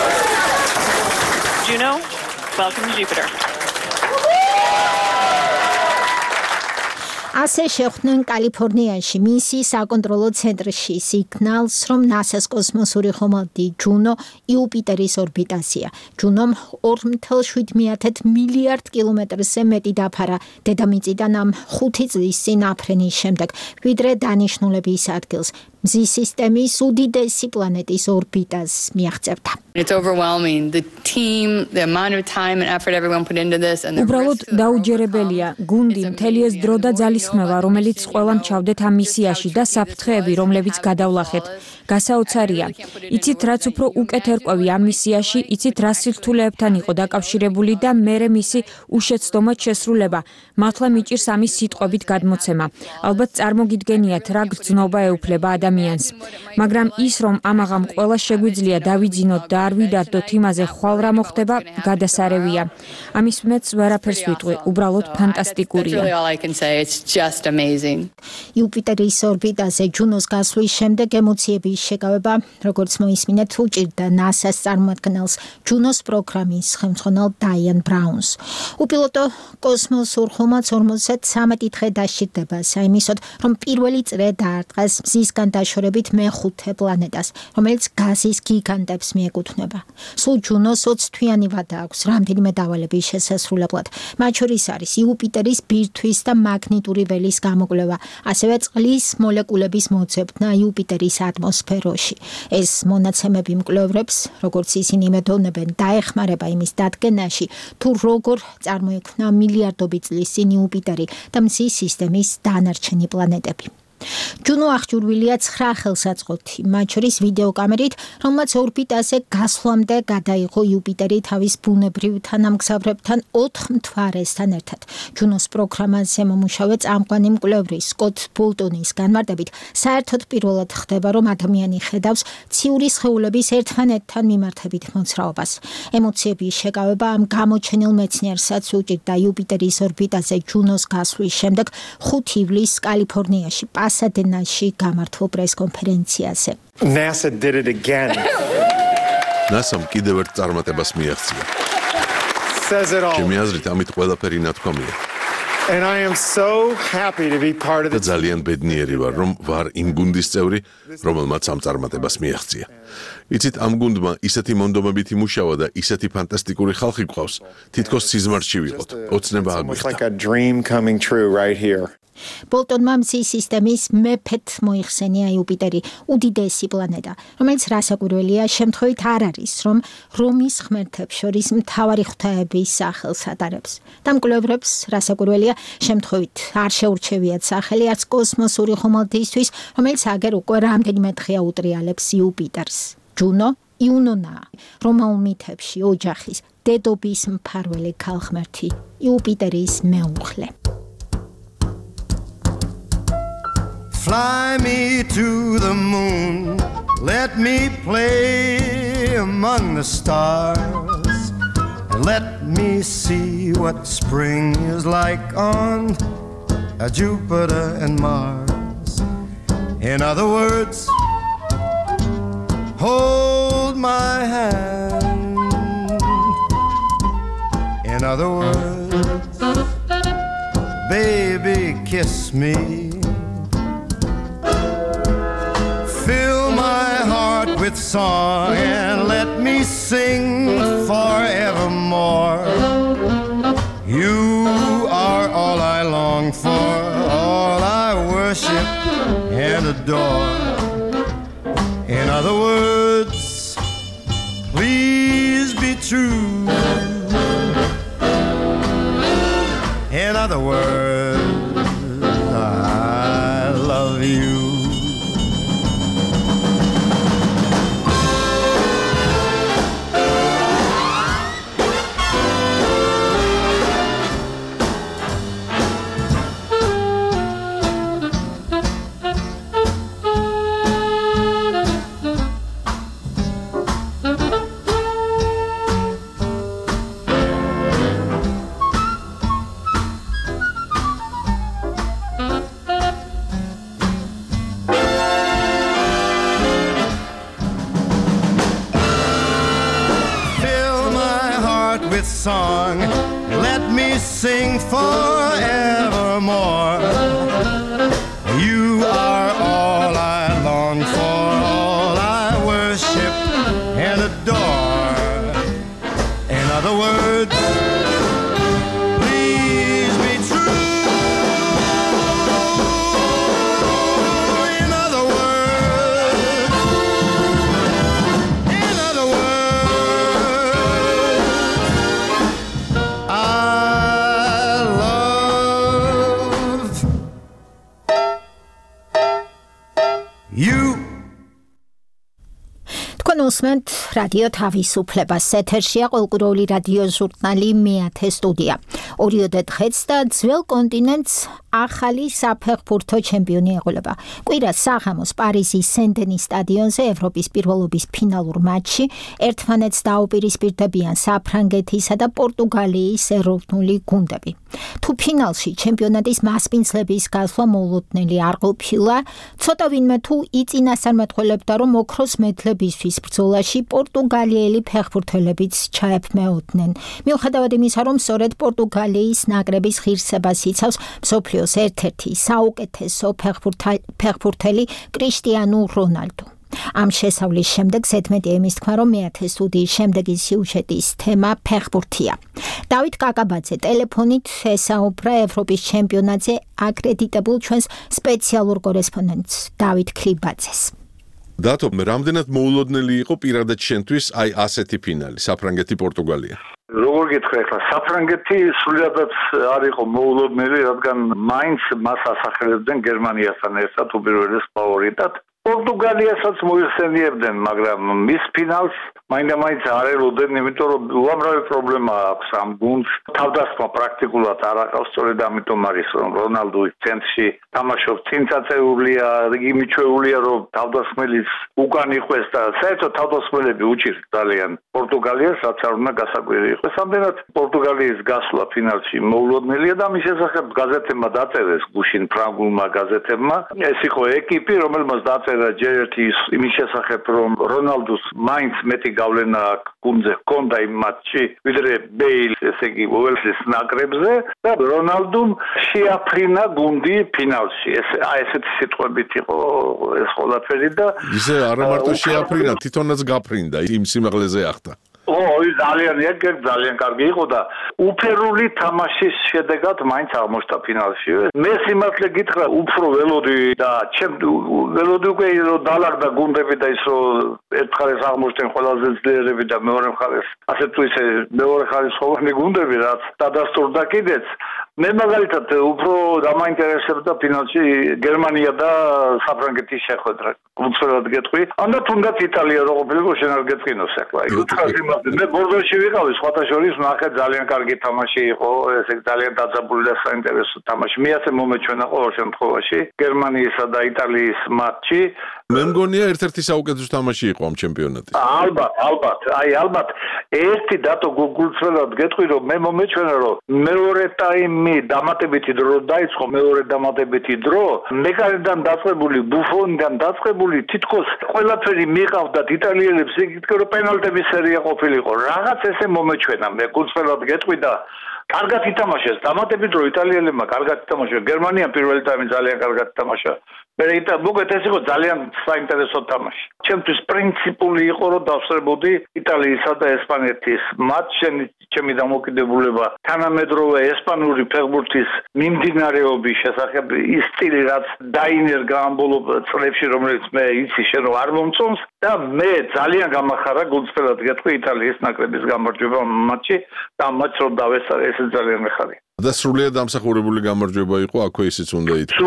Juno, welcome to Jupiter. ასე შეხვდნენ კალიფორნიაში მისიის საკონტროლო ცენტრში სიგნალს, რომ NASA-ს კოსმოსური ხომალდი ჯუნო იუპიტერის ორბიტაზეა. ჯუნომ 2.7 მილიარდ კილომეტრზე მეტი დაფარა დედამიწიდან ამ 5 წლის წინ აფრენის შემდეგ, ვიდრე დანიშნულების ადგილს. მზის სისტემის უდიდესი პლანეტის ორბიტას მიაღწევდა. It's overwhelming. The team, the amount of time and effort everyone put into this and the უბრალოდ დაუჯერებელია გუნდი მთელი ეს დრო და ძალისხმევა, რომელიც ყველამ ჩავდეთ ამ მისიაში და საფრთხეები, რომლებიც გადავლახეთ. გასაოცარია. იცით, რაც უფრო უკეთ ერკვევი ამ მისიაში, იცით, რა სირთულეებთან იყო დაკავშირებული და მერე მისი უშეცდომად შესრულება. მართლა მიჭირს ამის სიტყვებით გადმოცემა. ალბათ წარმოგიდგენიათ, რა გრძნობა ეუფლება ადამიანს. მაგრამ ის, რომ ამაღამ ყველა შეგვიძლია დავიძინოთ და არ ვიდარდოთ იმაზე, ხვალ რა მოხდება, გადასარევია. ამის მეც ვერაფერს ვიტყვი, უბრალოდ ფანტასტიკურია. იუპიტერის ორბიტაზე ჯუნოს გასვლის შემდეგ ემოციების შეკავება, როგორც მოისმინეთ, უჭირდა NASA-ს წარმოადგენელს ჯუნოს პროგრამის ხელმძღვანელ დაიან ბრაუნს. უპილოტო კოსმოსურ ხომალდს 53 დღე დასჭირდება საიმისოდ, რომ პირველი წრე დაარტყეს მზისგან დაშორებით მეხუთე პლანეტას, რომელიც გაზის გიგანტებს მიეკუთვნება. სულ ჯუნოს 20 თვიანი ვადა აქვს რამდენიმე დავალების შესასრულებლად. მათ შორის არის იუპიტერის ბირთვის და მაგნიტური ველის გამოკვლევა, ასევე წყლის მოლეკულების მოძებნა იუპიტერის ატმოსფეროში. ეს მონაცემები მკვლევრებს, როგორც ისინი იმედოვნებენ, დაეხმარება იმის დადგენაში, თუ როგორ წარმოიქმნა მილიარდობით წლის წინ იუპიტერი და მზის სისტემის დანარჩენი პლანეტები. ჯუნო აღჭურვილია 9 ხელსაწყოთი, მათ შორის ვიდეოკამერით, რომელმაც ორბიტაზე გასვლამდე გადაიღო იუპიტერი თავის ბუნებრივ თანამგზავრებთან 4 მთვარესთან ერთად. ჯუნოს პროგრამაზე მომუშავე წამყვანი მკვლევრის სკოტ ბოლტონის განმარტებით, საერთოდ პირველად ხდება, რომ ადამიანი ხედავს ციური სხეულების ერთმანეთთან მიმართებით მოძრაობას. ემოციების შეკავება ამ გამოჩენილ მეცნიერსაც უჭირდა იუპიტერის ორბიტაზე ჯუნოს გასვლის შემდეგ 5 ივლისს კალიფორნიაში პასადენაში გამართულ პრესკონფერენციაზე. NASA did it again. NASA-მ კიდევ ერთ წარმატებას მიაღწია. ჩემი აზრით, ამით ყველაფერი ნათქვამია. And I am so happy to be part of the ძალიან ბედნიერი ვარ, რომ ვარ იმ გუნდის წევრი, რომელმაც ამ წარმატებას მიაღწია. იცით, ამ გუნდმა ისეთი მონდომებით იმუშავა და ისეთი ფანტასტიკური ხალხი გვყავს, თითქოს სიზმარში ვიყოთ. ოცნება აგვიხდა. ბოლტონმა მზის სისტემის მეფეთ მოიხსენია იუპიტერი, უდიდესი პლანეტა, რომელიც რასაკვირველია შემთხვევით არ არის, რომ რომის ღმერთებს შორის მთავარი ღვთაების სახელს ატარებს. და მკვლევრებს რასაკვირველია შემთხვევით არ შეურჩევიათ სახელი არც კოსმოსური ხომალდისთვის, რომელიც აგერ უკვე რამდენიმე დღეა უტრიალებს იუპიტერს. ჯუნო იუნონა, რომაულ მითებში ოჯახის, დედობის მფარველი ქალღმერთი, იუპიტერის მეუღლე. Fly me to the moon, let me play among the stars, and let me see what spring is like on Jupiter and Mars. In other words, hold my hand. In other words, baby, kiss me. Fill my heart with song and let me sing forevermore. You are all I long for, all I worship and adore. In other words, please be true. In other words, I love you. Song, let me sing forevermore. You are all I long for, all I worship and adore. In other words, please be true. In other words, გისმენთ რადიო თავისუფლებას. ეთერშია ყოველკვირეული რადიო ჟურნალი მეათე სტუდია. ორიოდე დღეც და ძველ კონტინენტს ახალი საფეხბურთო ჩემპიონი ეყოლება. კვირას საღამოს პარიზის სენ-დენის სტადიონზე ევროპის პირველობის ფინალურ მატჩში ერთმანეთს დაუპირისპირდებიან საფრანგეთისა და პორტუგალიის ეროვნული გუნდები. თუ ფინალში ჩემპიონატის მასპინძლების გასვლა მოულოდნელი არ ყოფილა, ცოტა ვინმე თუ იწინასწარმეტყველებდა, რომ ოქროს მედლებისთვის ბრძოლაში პორტუგალიელი ფეხბურთელებიც ჩაეფმეოდნენ. მიუხედავად იმისა, რომ სწორედ პორტუგალიის ნაკრების ღირსებას იცავს მსოფლიოს ერთ-ერთი საუკეთესო ფეხბურთელი კრისტიანო რონალდო. ამ შესავლის შემდეგ ზედმეტია იმის თქმა, რომ მეათე სტუდიის შემდეგი სიუჟეტის თემა ფეხბურთია. დავით კაკაბაძე ტელეფონით ესაუბრა ევროპის ჩემპიონატზე აკრედიტებულ ჩვენს სპეციალურ კორესპონდენტს დავით ქლიბაძეს. დათო, რამდენად მოულოდნელი იყო პირადად შენთვის აი ასეთი ფინალი, საფრანგეთი-პორტუგალია? როგორ გითხრა ახლა, საფრანგეთი სულიადაც არ იყო მოულოდნელი, რადგან მაინც მას ასახელებდნენ გერმანიასთან ერთად უპირველეს ფავორიტად. პორტუგალიასაც მოიხსენიებდნენ, მაგრამ მის ფინალს მაინდა-მაინც არ ელოდნენ, იმიტომ რომ უამრავი პრობლემა აქვს ამ გუნდს. თავდასხმა პრაქტიკულად არ აყავს, სწორედ ამიტომ არის რომ რონალდო ცენტრში თამაშობს, წინ წაწეულია, იგი მიჩვეულია რომ თავდასხმელის უკან იყვეს და საერთოდ თავდასხმელები უჭირს ძალიან პორტუგალიას, რაც არ უნდა გასაკვირი იყოს. ამდენად პორტუგალიის გასვლა ფინალში მოულოდნელია და მის შესახებ გაზეთებმა დაწერეს, გუშინ ფრანგულმა გაზეთებმა. ეს იყო ეკიპი, რომელმაც დაწერა ჯერ ერთი იმის შესახებ, რომ რონალდოს მაინც მეტი გავლენა გუნდზე ჰქონდა იმ მატჩში, ვიდრე ბეილ, ესე იგი უელსის ნაკრებზე და რონალდომ შეაფრინა გუნდი ფინალში. ესეთი სიტყვებით იყო ეს ყველაფერი და ისე არა მარტო შეაფრინა, თვითონაც გაფრინდა, იმ სიმაღლეზე ახტა. ძალიან კარგი იყო და უფერული თამაშის შედეგად მაინც აღმოჩნდა ფინალში. მე სიმართლე გითხრა, უფრო ველოდი და ველოდი უკვე დალარდა გუნდები და ის რომ ერთ მხარეს აღმოჩნდნენ ყველაზე ძლიერები და მეორე მხარეს ასე თუ ისე მეორე ხარისხოვანი გუნდები, რაც დადასტურდა კიდეც. მე მაგალითად უფრო დამაინტერესებდა ფინალში გერმანია და საფრანგეთის შეხვედრა. უცბად გეტყვი. ანდა თუნდაც იტალია რო ყოფილიყო, შენ არ გეწკინოს ახლა. მე ბორდოში ვიყავი, სხვათა შორის ნახე ძალიან კარგი თამაში იყო, ესე ძალიან დაძაბული და საინტერესო თამაში. მე ასე მომეჩვენა ყოველ შემთხვევაში გერმანიისა და იტალიის მატჩი. მე მგონია ერთ-ერთი საუკეთესო თამაში იყო ამ ჩემპიონატის. ალბათ. ერთი დატო გულწრფელად გეტყვი, რომ მე მომეჩვენა, რომ მეორე ტაიმი დამატებითი დრო დაიწყო, მეორე დამატებითი დრო, მეკარიდან დაწყებული, ბუფონიდან დაწყებული, თითქოს ყველაფერი მიყავდათ იტალიელებს, იქ რომ პენალტების სერია ყოფილიყო. რაღაც ესე მომეჩვენა, მე გულწრფელად გეტყვი და კარგად ითამაშეს. დამატებით დრო იტალიელებმა კარგად ითამაშეს. გერმანიამ პირველი ტაიმი ძალიან კარგად ითამაშა. მოგეთ ეს იყო ძალიან საინტერესო თამაში. ჩემთვის პრინციპული იყო რომ დავსწრებოდი იტალიისა და ესპანეთის მატჩში, ჩემი დამოკიდებულება თანამედროვე ესპანური ფეხბურთის მიმდინარეობის შესახებ ის სტილი რაც დაინერგა ამ ბოლო წლებში, რომელიც მე იცი შენ რომ არ მომწონს და მე ძალიან გამახარა გულწრფელად გეტყვი იტალიის ნაკრების გამარჯვება ამ მატჩში და ამ მატჩს რომ დავესწარე, ეს ძალიან მეხარია. და სრულიად დამსახურებული გამარჯვება იყო, აქვე ისიც უნდა ითქვას.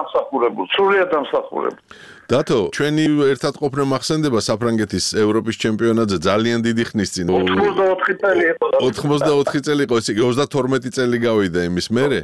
სრულიად დამსახურებული. დათო, ჩვენი ერთად ყოფნა მახსენდება საფრანგეთის ევროპის ჩემპიონატზე ძალიან დიდი ხნის წინ. 84 წელი იყო. 84 წელი იყო, ესე იგი 32 წელი გავიდა იმის მერე.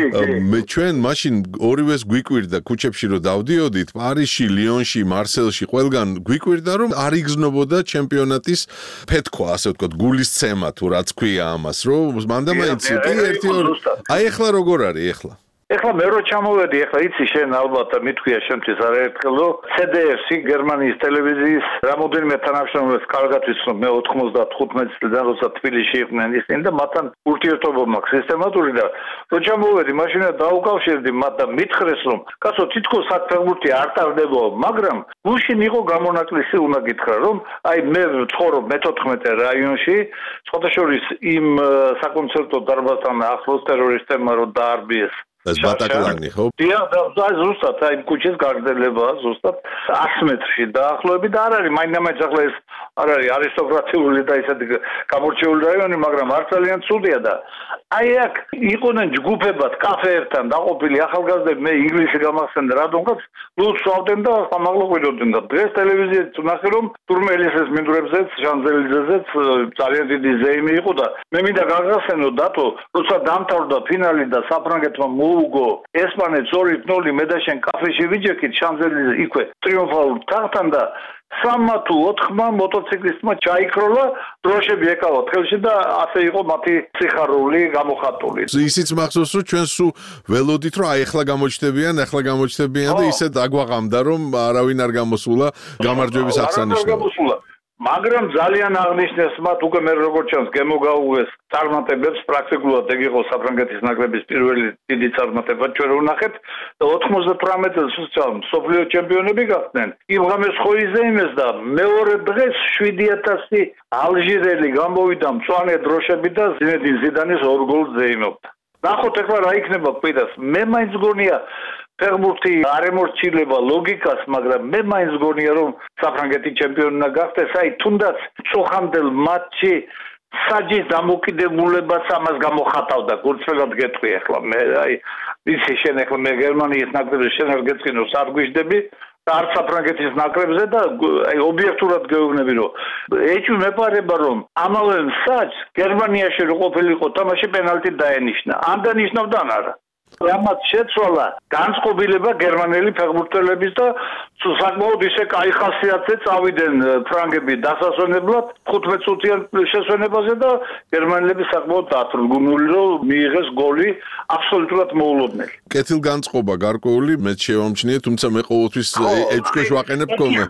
მე ჩვენ მაშინ ორივეს გვიკვირდა ქუჩებში რომ დავდიოდით, პარიზში, ლიონში, მარსელში, ყველგან გვიკვირდა რომ არ იგზნობოდა ჩემპიონატის ფეთქვა, ასე ვთქვათ, გულისცემა თუ რაც ქვია ამას, რომ მანდამაინც კი ერთი ორი. აი ახლა როგორ არის ახლა? ეხლა მე რო ჩამოვედი, ეხლა იცი შენ ალბათ მithქვია შენთვის არაერთხელ, რომ CDF-ი გერმანიის ტელევიზიის რამოდენიმე თანამშრომლებს კარგად ვიცნობ, მე 95 წლიდან როცა თბილისში იყვნენ ისინი და მათთან ურთიერთობა მაქვს სისტემატური და რო ჩამოვედი, მაშინა დაუკავშირდი მათ და მითხრეს, რომ კაცო თითქოს აქ ფეხბურთი არ ტარდება, მაგრამ გუშინ იყო გამონაკლისი, უნდა გითხრა, რომ აი მე ვცხოვრობ მე-14 რაიონში, სხვადასხვა იმ საკონცერტო დარბაზთან ახლოს ტერორისტებმა რო დაარბიეს ეს ბატაკლანი ხო? და ზუსტად აი ქუჩის გაგრძელება ზუსტად 100 მეტრში დაახლოებით და არ არის მაინდა-მაინც ახლა ეს არ არის არისტოკრატიული და ისეთი გამორჩეული რაიონი, მაგრამ არ ძალიან ცუდია და აი აქ იყვნენ ჯგუფებად კაფეებთან დაყოფილი ახალგაზრდები, მე ინგლისში გამახსენდა რადგანაც ლუც სვავდნენ და სამაღლა ყვიდოდნენ და დღეს ტელევიზიაში ვნახე რომ ტურმელისის მინდვრებზეც ჟანზელიძეზეც ძალიან დიდი ზეიმი იყო და მე მინდა გაგახსენო დათო როცა დამთავრდა ფინალი და საფრანგეთმა მოუგო ესპანეთს 2-0 მე და შენ კაფეში ვიჯექით ჟანზელიძე იქვე ტრიუმფალურ თაღთან და 3-4 მოტოციკლისტმა ჩაიქროლა, დროშები ეკავათ ხელში და ასე იყო მათი სიხარული გამოხატული. ისიც მახსოვს რომ ჩვენ სულ ველოდით რომ აი ახლა გამოჩნდებიან და ისეთ აგვაღამდა რომ არავინ არ გამოსულა გამარჯვების აღსანიშნავად. მაგრამ ძალიან აღნიშნეს მათ უკვე მე როგორც ჩანს გემოგაუეს წარმატებებს პრაქტიკულად ეგ იყო საფრანგეთის ნაკრების პირველი დიდი წარმატება ჩვენ ვნახეთ და 98 წელს მსოფლიო ჩემპიონები გახდნენ იმ ღამეს ხო იზეიმეს და მეორე დღეს 7000 ალჟირელი გამოვიდა მწვანე დროშები და ზინედინ ზიდანის 2 გოლს ზეიმობდა ნახოთ ახლა რა იქნება კვირას მე მაინც გონია ფეხბურთი არ ემორჩილება ლოგიკას, მაგრამ მე მაინც გონია რომ საფრანგეთი ჩემპიონი გახდეს, აი თუნდაც წოხამდელ მატჩში საჯის დამოკიდებულებაც ამას გამოხატავდა. გულწრფელად გეტყვი ახლა მე აი ისი შენ ახლა მე გერმანიის ნაკრებზე შენ არ გეწკინოს არ გვიждები და არც საფრანგეთის ნაკრებზე და აი ობიექტურად გეუბნები რომ ეჭვი მეპარება რომ ამავე საჯს გერმანიაში რო ყოფილიყო თამაში პენალტით დაენიშნა. ან დანიშნავდა ან არა. რამაც შეცვალა განწყობილება გერმანელი ფეხბურთელების და საკმაოდ ისე კაი ხასიათზე წავიდნენ ფრანგები დასასვენებლად 15 წუთიან შესვენებაზე და გერმანელები საკმაოდ დათრგუნული რომ მიიღეს გოლი აბსოლუტურად მოულოდნელი. კეთილგანწყობა გარკვეული მეც შევამჩნიე, თუმცა მე ყოველთვის ეჭვქვეშ ვაყენებ ხოლმე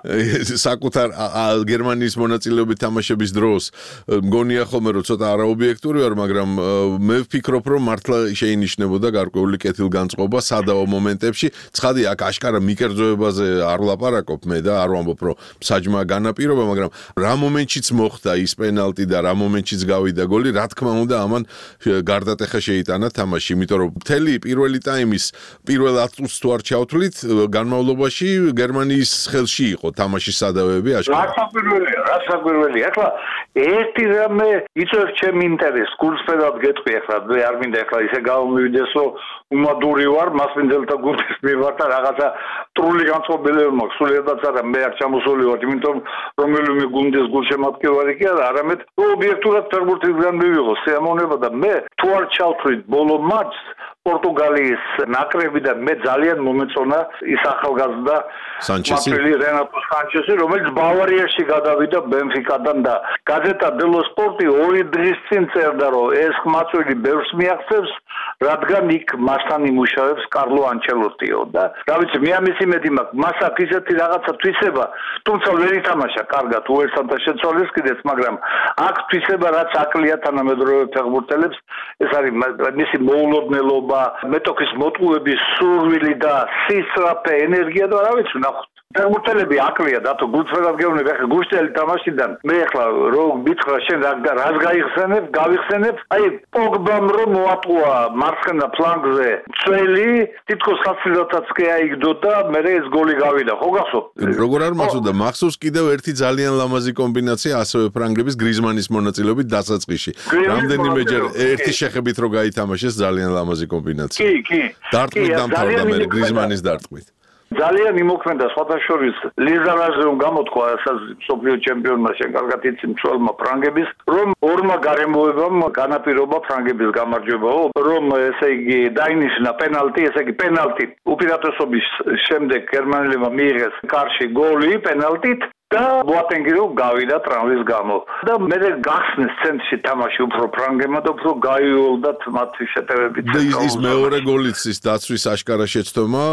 საკუთარ გერმანიის მონაწილეობით თამაშების დროს მგონია ხოლმე რომ ცოტა არაობიექტური ვარ, მაგრამ მე ვფიქრობ რომ მართლა შეინიშნებოდა გარკვეული კეთილგანწყობა სადავო მომენტებში. ცხადი აქ აშკარა მიკერძოებაზე არ ვლაპარაკობ მე და არ ვამბობ რომ საჯმა განაპირობა, მაგრამ რა მომენტშიც მოხდა ის პენალტი და რა მომენტშიც გავიდა გოლი, რა თქმა უნდა ამან გარდატეხა შეიტანა თამაში, იმიტომ რომ მთელი პირველი ტაიმის პირველ 10 წუთს თუ არ ჩავთვლით, განმავლობაში გერმანიის ხელში იყო თამაშის სადავეები აშკარა. რა საკვირველია. ახლა ერთი რამე იწევს ჩემ ინტერესს, გულწრფელად გეტყვი ახლა, მე არ მინდა ახლა ისე გამოვიდეს რომ უმადური ვარ, მასპინძელთა გუნდის მივარ და რაღაცა ტრული განწყობილება მაქვს, სულიერადაც არა, მე არ ჩამოსული ვარ, იმიტომ რომელიმე გუნდის გულშემატკივარი კი არა, არამედ ობიექტურად ფეხბურთისგან მივიღო სიამოვნება და მე თუ არ ჩავთვლით ბოლო მატჩს პორტუგალიის ნაკრები და მე ძალიან მომეწონა ის ახალგაზრდა მათველი რენატო სანჩესი, რომელიც ბავარიაში გადავიდა ბენფიკადან და გაზეტა დელო სპორტი 2 დღის წინ წერდა, რომ ეს მათველი ბევრს მიაღწევს, რადგან იქ მასთან იმუშავებს კარლო ანჩელოტიო და რა ვიცი, მე ამის იმედი მაქვს, მას აქ ისეთი რაღაცა თვისება, თუმცა ვერ ითამაშა კარგად უესტამთან შეცვალეს კიდეც, მაგრამ აქ თვისება რაც აკლია თანამედროვე ფეხბურთელებს, ეს არის მისი მოულოდნელობა მეტოქის მოტყუების სურვილი და სისწრაფე ენერგია და რა ვიცი ნახოთ ფეხბურთელები აკლია დათო გულწრფელად გეუბნები ახლა გუშტელი თამაშიდან მე ახლა რო მითხრა შენ რას გავიხსენებ აი პოგბამ რომ მოატყუა მარცხენა ფლანგზე წველი თითქოს ხასიათაც კი აიგდო და მე ეს გოლი გავიდა ხო გახსოვთ როგორ არ მახსოვდა მახსოვს კიდევ ერთი ძალიან ლამაზი კომბინაცია ასევე ფრანგების გრიზმანის მონაწილეობით დასაწყისში რამდენიმეჯერ ერთი შეხებით რო გაითამაშეს ძალიან ლამაზი კომბინაცია კი დარტყმით დამთავრდა მე გრიზმანის დარტყმით ძალიან იმოქმედა სხვადასხვის ლიზარაზე რომ გამოთქვა სოფლიო ჩემპიონმა შენ კარგად იცი მცველმა ფრანგების რომ ორმა გარემოებამ განაპირობა ფრანგების გამარჯვებაო რომ ესე იგი დაინიშნა პენალტი ესე იგი პენალტი უპირატესობის შემდეგ გერმანელებმა მიიღეს კარში გოლი პენალტით და ბოატენგი რო გავიდა ტრამვის გამო და მე გახსნეს ცენტრში თამაში უფრო ფრანგებმა და უფრო გაიოლდათ მათი შეტევებით და ის მეორე გოლიც ის დაცვის აშკარა შეცდომა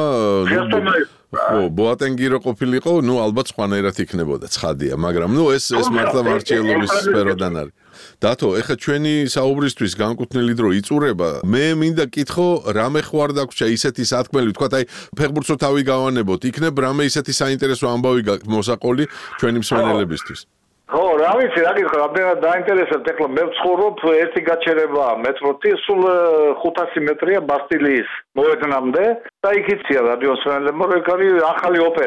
ხო ბოატენგი რო ყოფილიყო ნუ ალბათ სხვანაირად იქნებოდა ცხადია მაგრამ ნუ ეს მართლა მარჩიელობის სფეროდან არის დათო ეხა ჩვენი საუბრისთვის განკუთვნილი დრო იწურება მე მინდა კითხო რამე ხვარ დაგვრჩა ისეთი სათქმელი ვთქვათ აი ფეხბურთსო თავი გავანებოთ იქნებ რამე ისეთი საინტერესო ამბავი გაქვთ მოსაყოლი ჩვენი მსმენელებისთვის ხო რა ვიცი რა გიქხა რამდენად დაინტერესებთ ეხლა მე ვცხოვრობ ერთი გაჩერება მეტროთი სულ 500 მეტრია ბასტილიის მოედნამდე და იქ იცია რადიოსმენელებმა რომ ეგ არის ახალი ოპერა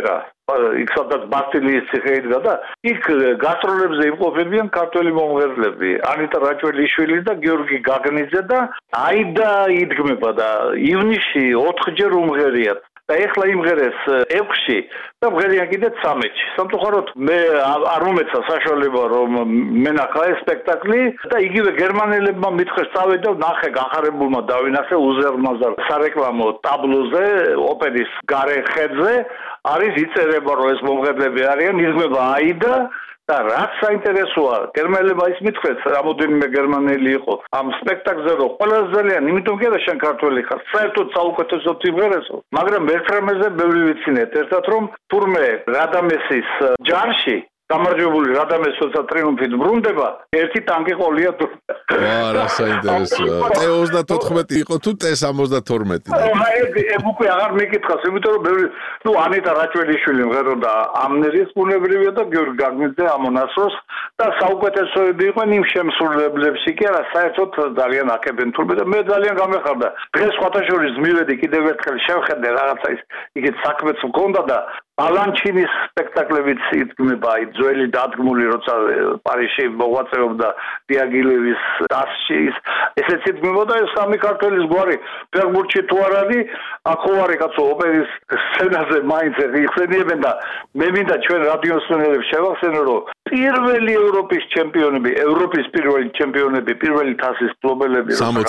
იქ სადაც ბასტილიის ციხე იდგა და იქ გასტროლებზე იმყოფებიან ქართველი მომღერლები ანიტა რაჭველიშვილი და გიორგი გაგნიძე და აიდა იდგმება და ივნისში 4 ჯერ უმღერიათ და ეხლა იმღერეს 6-ში და მღერიან კიდე 13-ში. სამწუხაროდ მე არ მომეცა საშუალება რომ მენახა ეს სპექტაკლი და იგივე გერმანელებმა მითხრეს წავედი და ნახე განხარებულმა დავინახე უზარმაზარ სარეკლამო ტაბლოზე ოპერის გარე ხედზე არის იწერება რომ ეს მომღერლები არიან იდგმება აიდა და რაც საინტერესოა გერმანელებმა ის მითხრეს რამოდენიმე გერმანელი იყო ამ სპექტაკლზე რომ ყველაზე ძალიან იმიტომ კი არა შენ ქართველი ხარ საერთოდ საუკეთესოდ იმღერესო მაგრამ ერთრამეზე ბევრი ვიცინეთ ერთად რომ თურმე რადამესის ჯარში გამარჯვებული რადამეს თორსა ტრიუმფით ბრუნდება ერთი ტანკი ყოლია თუ რა საინტერესოა T-34 იყო თუ T-72 ეგ უკვე აღარ მეკითხავს იმიტომ რომ ბევრი ანიტა რაჭველიშვილი მღეროდა ამნერის ბუნებრივია და გიორგი გაგნიძე ამონასროს და საუკეთესოები იყვნენ იმ შემსრულებლებში კი არა საერთოდ ძალიან აკებენ თურმე და მე ძალიან გამეხარდა დღეს სხვათაშორის მივედი კიდევ ერთხელ შევხედე რაღაცა ის იქით საქმეც მქონდა და ალანჩინის სპექტაკლებიც იდგმება აი ძველი დადგმული როცა პარიზში მოღვაწეობდა დიაგილევის დასში ესეც იდგმებოდა ეს სამი ქართველის გვარი ფეხბურთში თუ არ არის აქ არის კაცო ოპერის სცენაზე მაინც იხსენიებენ და მე მინდა ჩვენ რადიოსმენელებს შევახსენო რომ პირველი ევროპის ჩემპიონები ევროპის პირველი ჩემპიონები პირველი თასის მფლობელები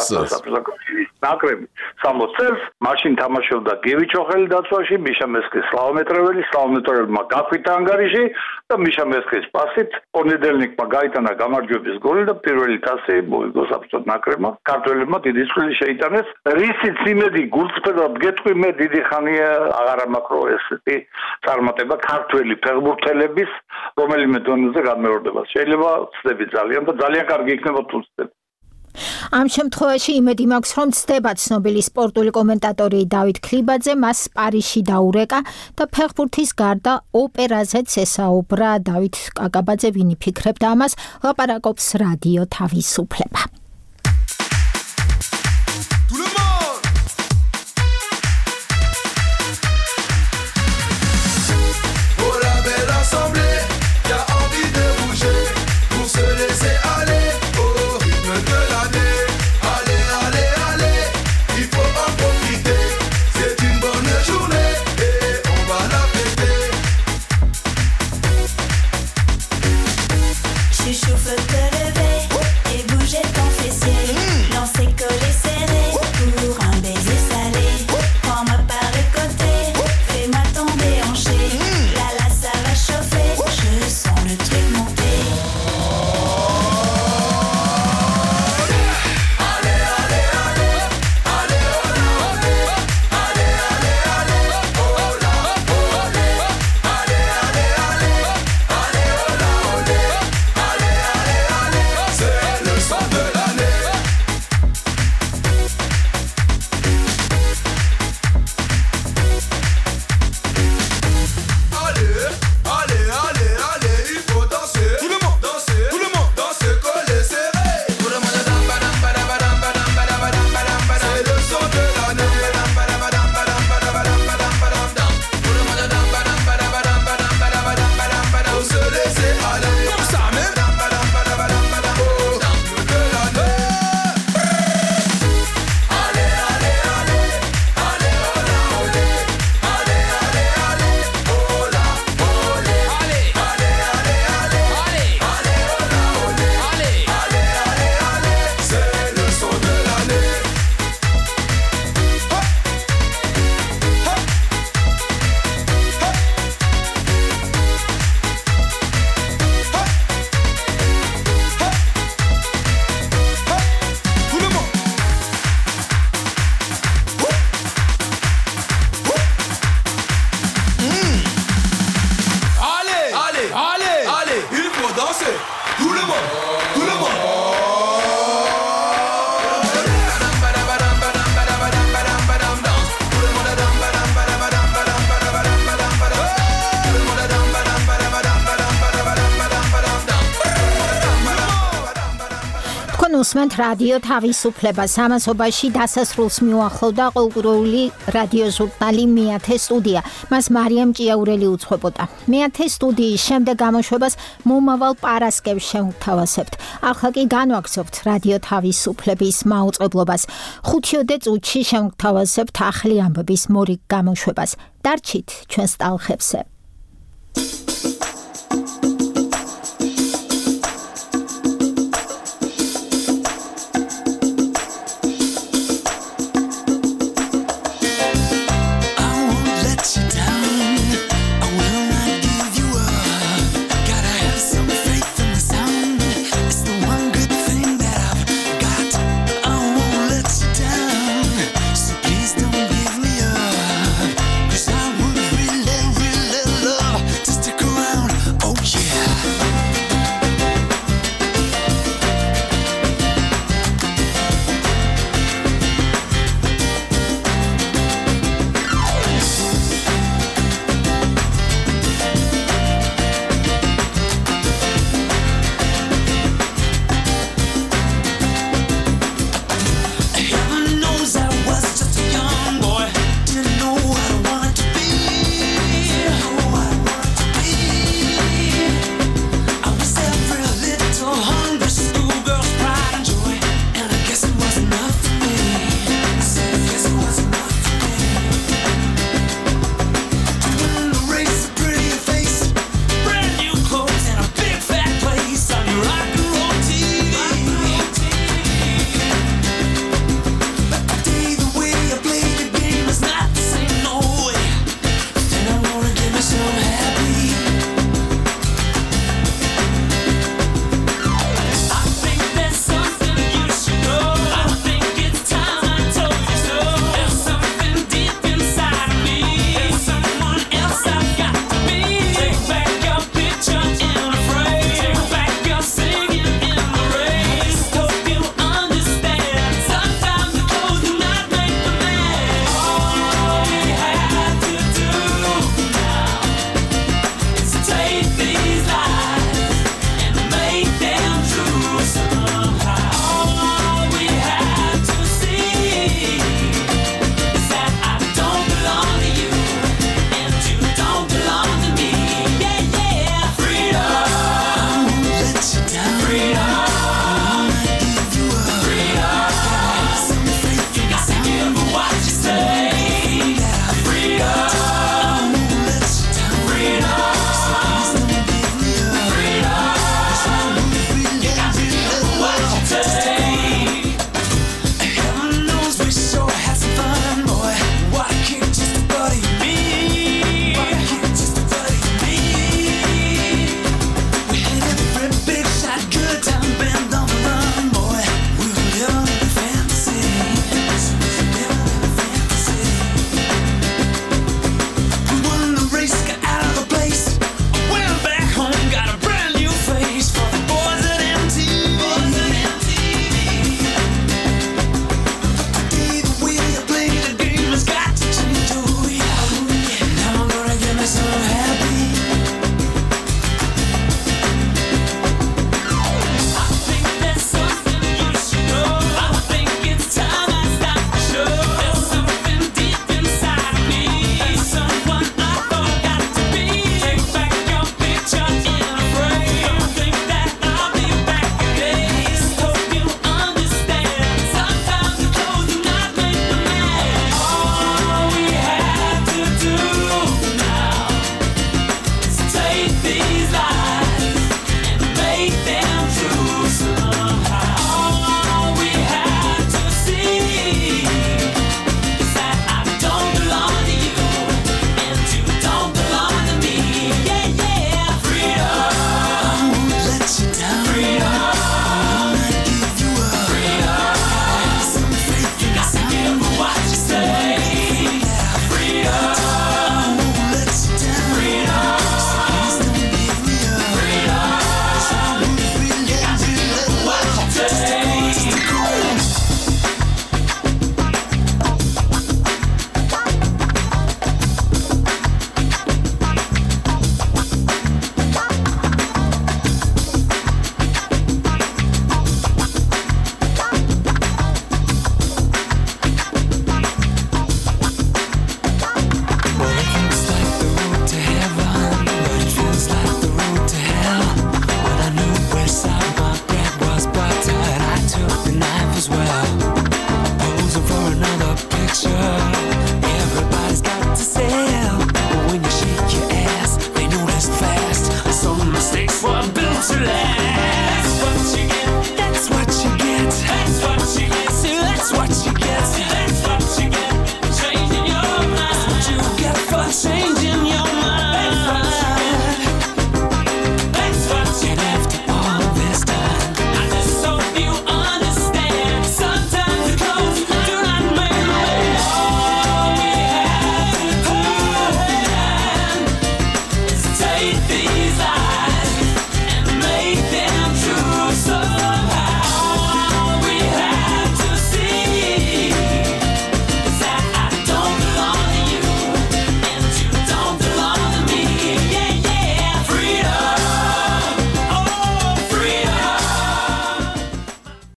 ნაკრები 60 წელს მაშინ თამაშობდა გივი ჩოხელი დაცვაში მიშა მესკის სლავმეტროველმა გაფრთა ანგარიში და მიშა მესკის პასით პონედელნიკმა გაიტანა გამარჯვების გოლი და პირველი თასი მოიგო საბჭოთა ნაკრებმა ქართველებმა დიდი წვლილი შეიტანეს რისიც იმედი გულწრფელად გეტყვი მე დიდი ხანია აღარ ამაკრო ესეთი წარმატება ქართველი ფეხბურთელების რომელიმე დონეზე განმეორდება შეიძლება ვწდები ძალიან და ძალიან კარგი იქნება თუ ვწდები ამ შემთხვევაში იმედი მაქვს რომ ცდება ცნობილი სპორტული კომენტატორი დავით ქლიბაძე მას პარიზში დაურეკა და ფეხბურთის გარდა ოპერაზეც ესაუბრა დავით კაკაბაძე ვინი ფიქრებდა ამას ლაპარაკობს რადიო თავისუფლება Je souffle de lever et bouger ton თქვენ უსმენთ რადიო თავისუფლებას. ამასობაში დასასრულს მიუახლოვდა ყოველკვირეული რადიო ჟურნალი მეათე სტუდია. მას მარიამ ჭიაურელი უძღვებოდა. მეათე სტუდიის შემდეგ გამოშვებას მომავალ პარასკევს შევთავაზებთ. ახლა კი განვაგრძობთ რადიო თავისუფლების მაუწყებლობას. 5-ოდე წუთში შევთავაზებთ ახალი ამბების მორიგ გამოშვებას. დარჩით ჩვენს ტალღებზე.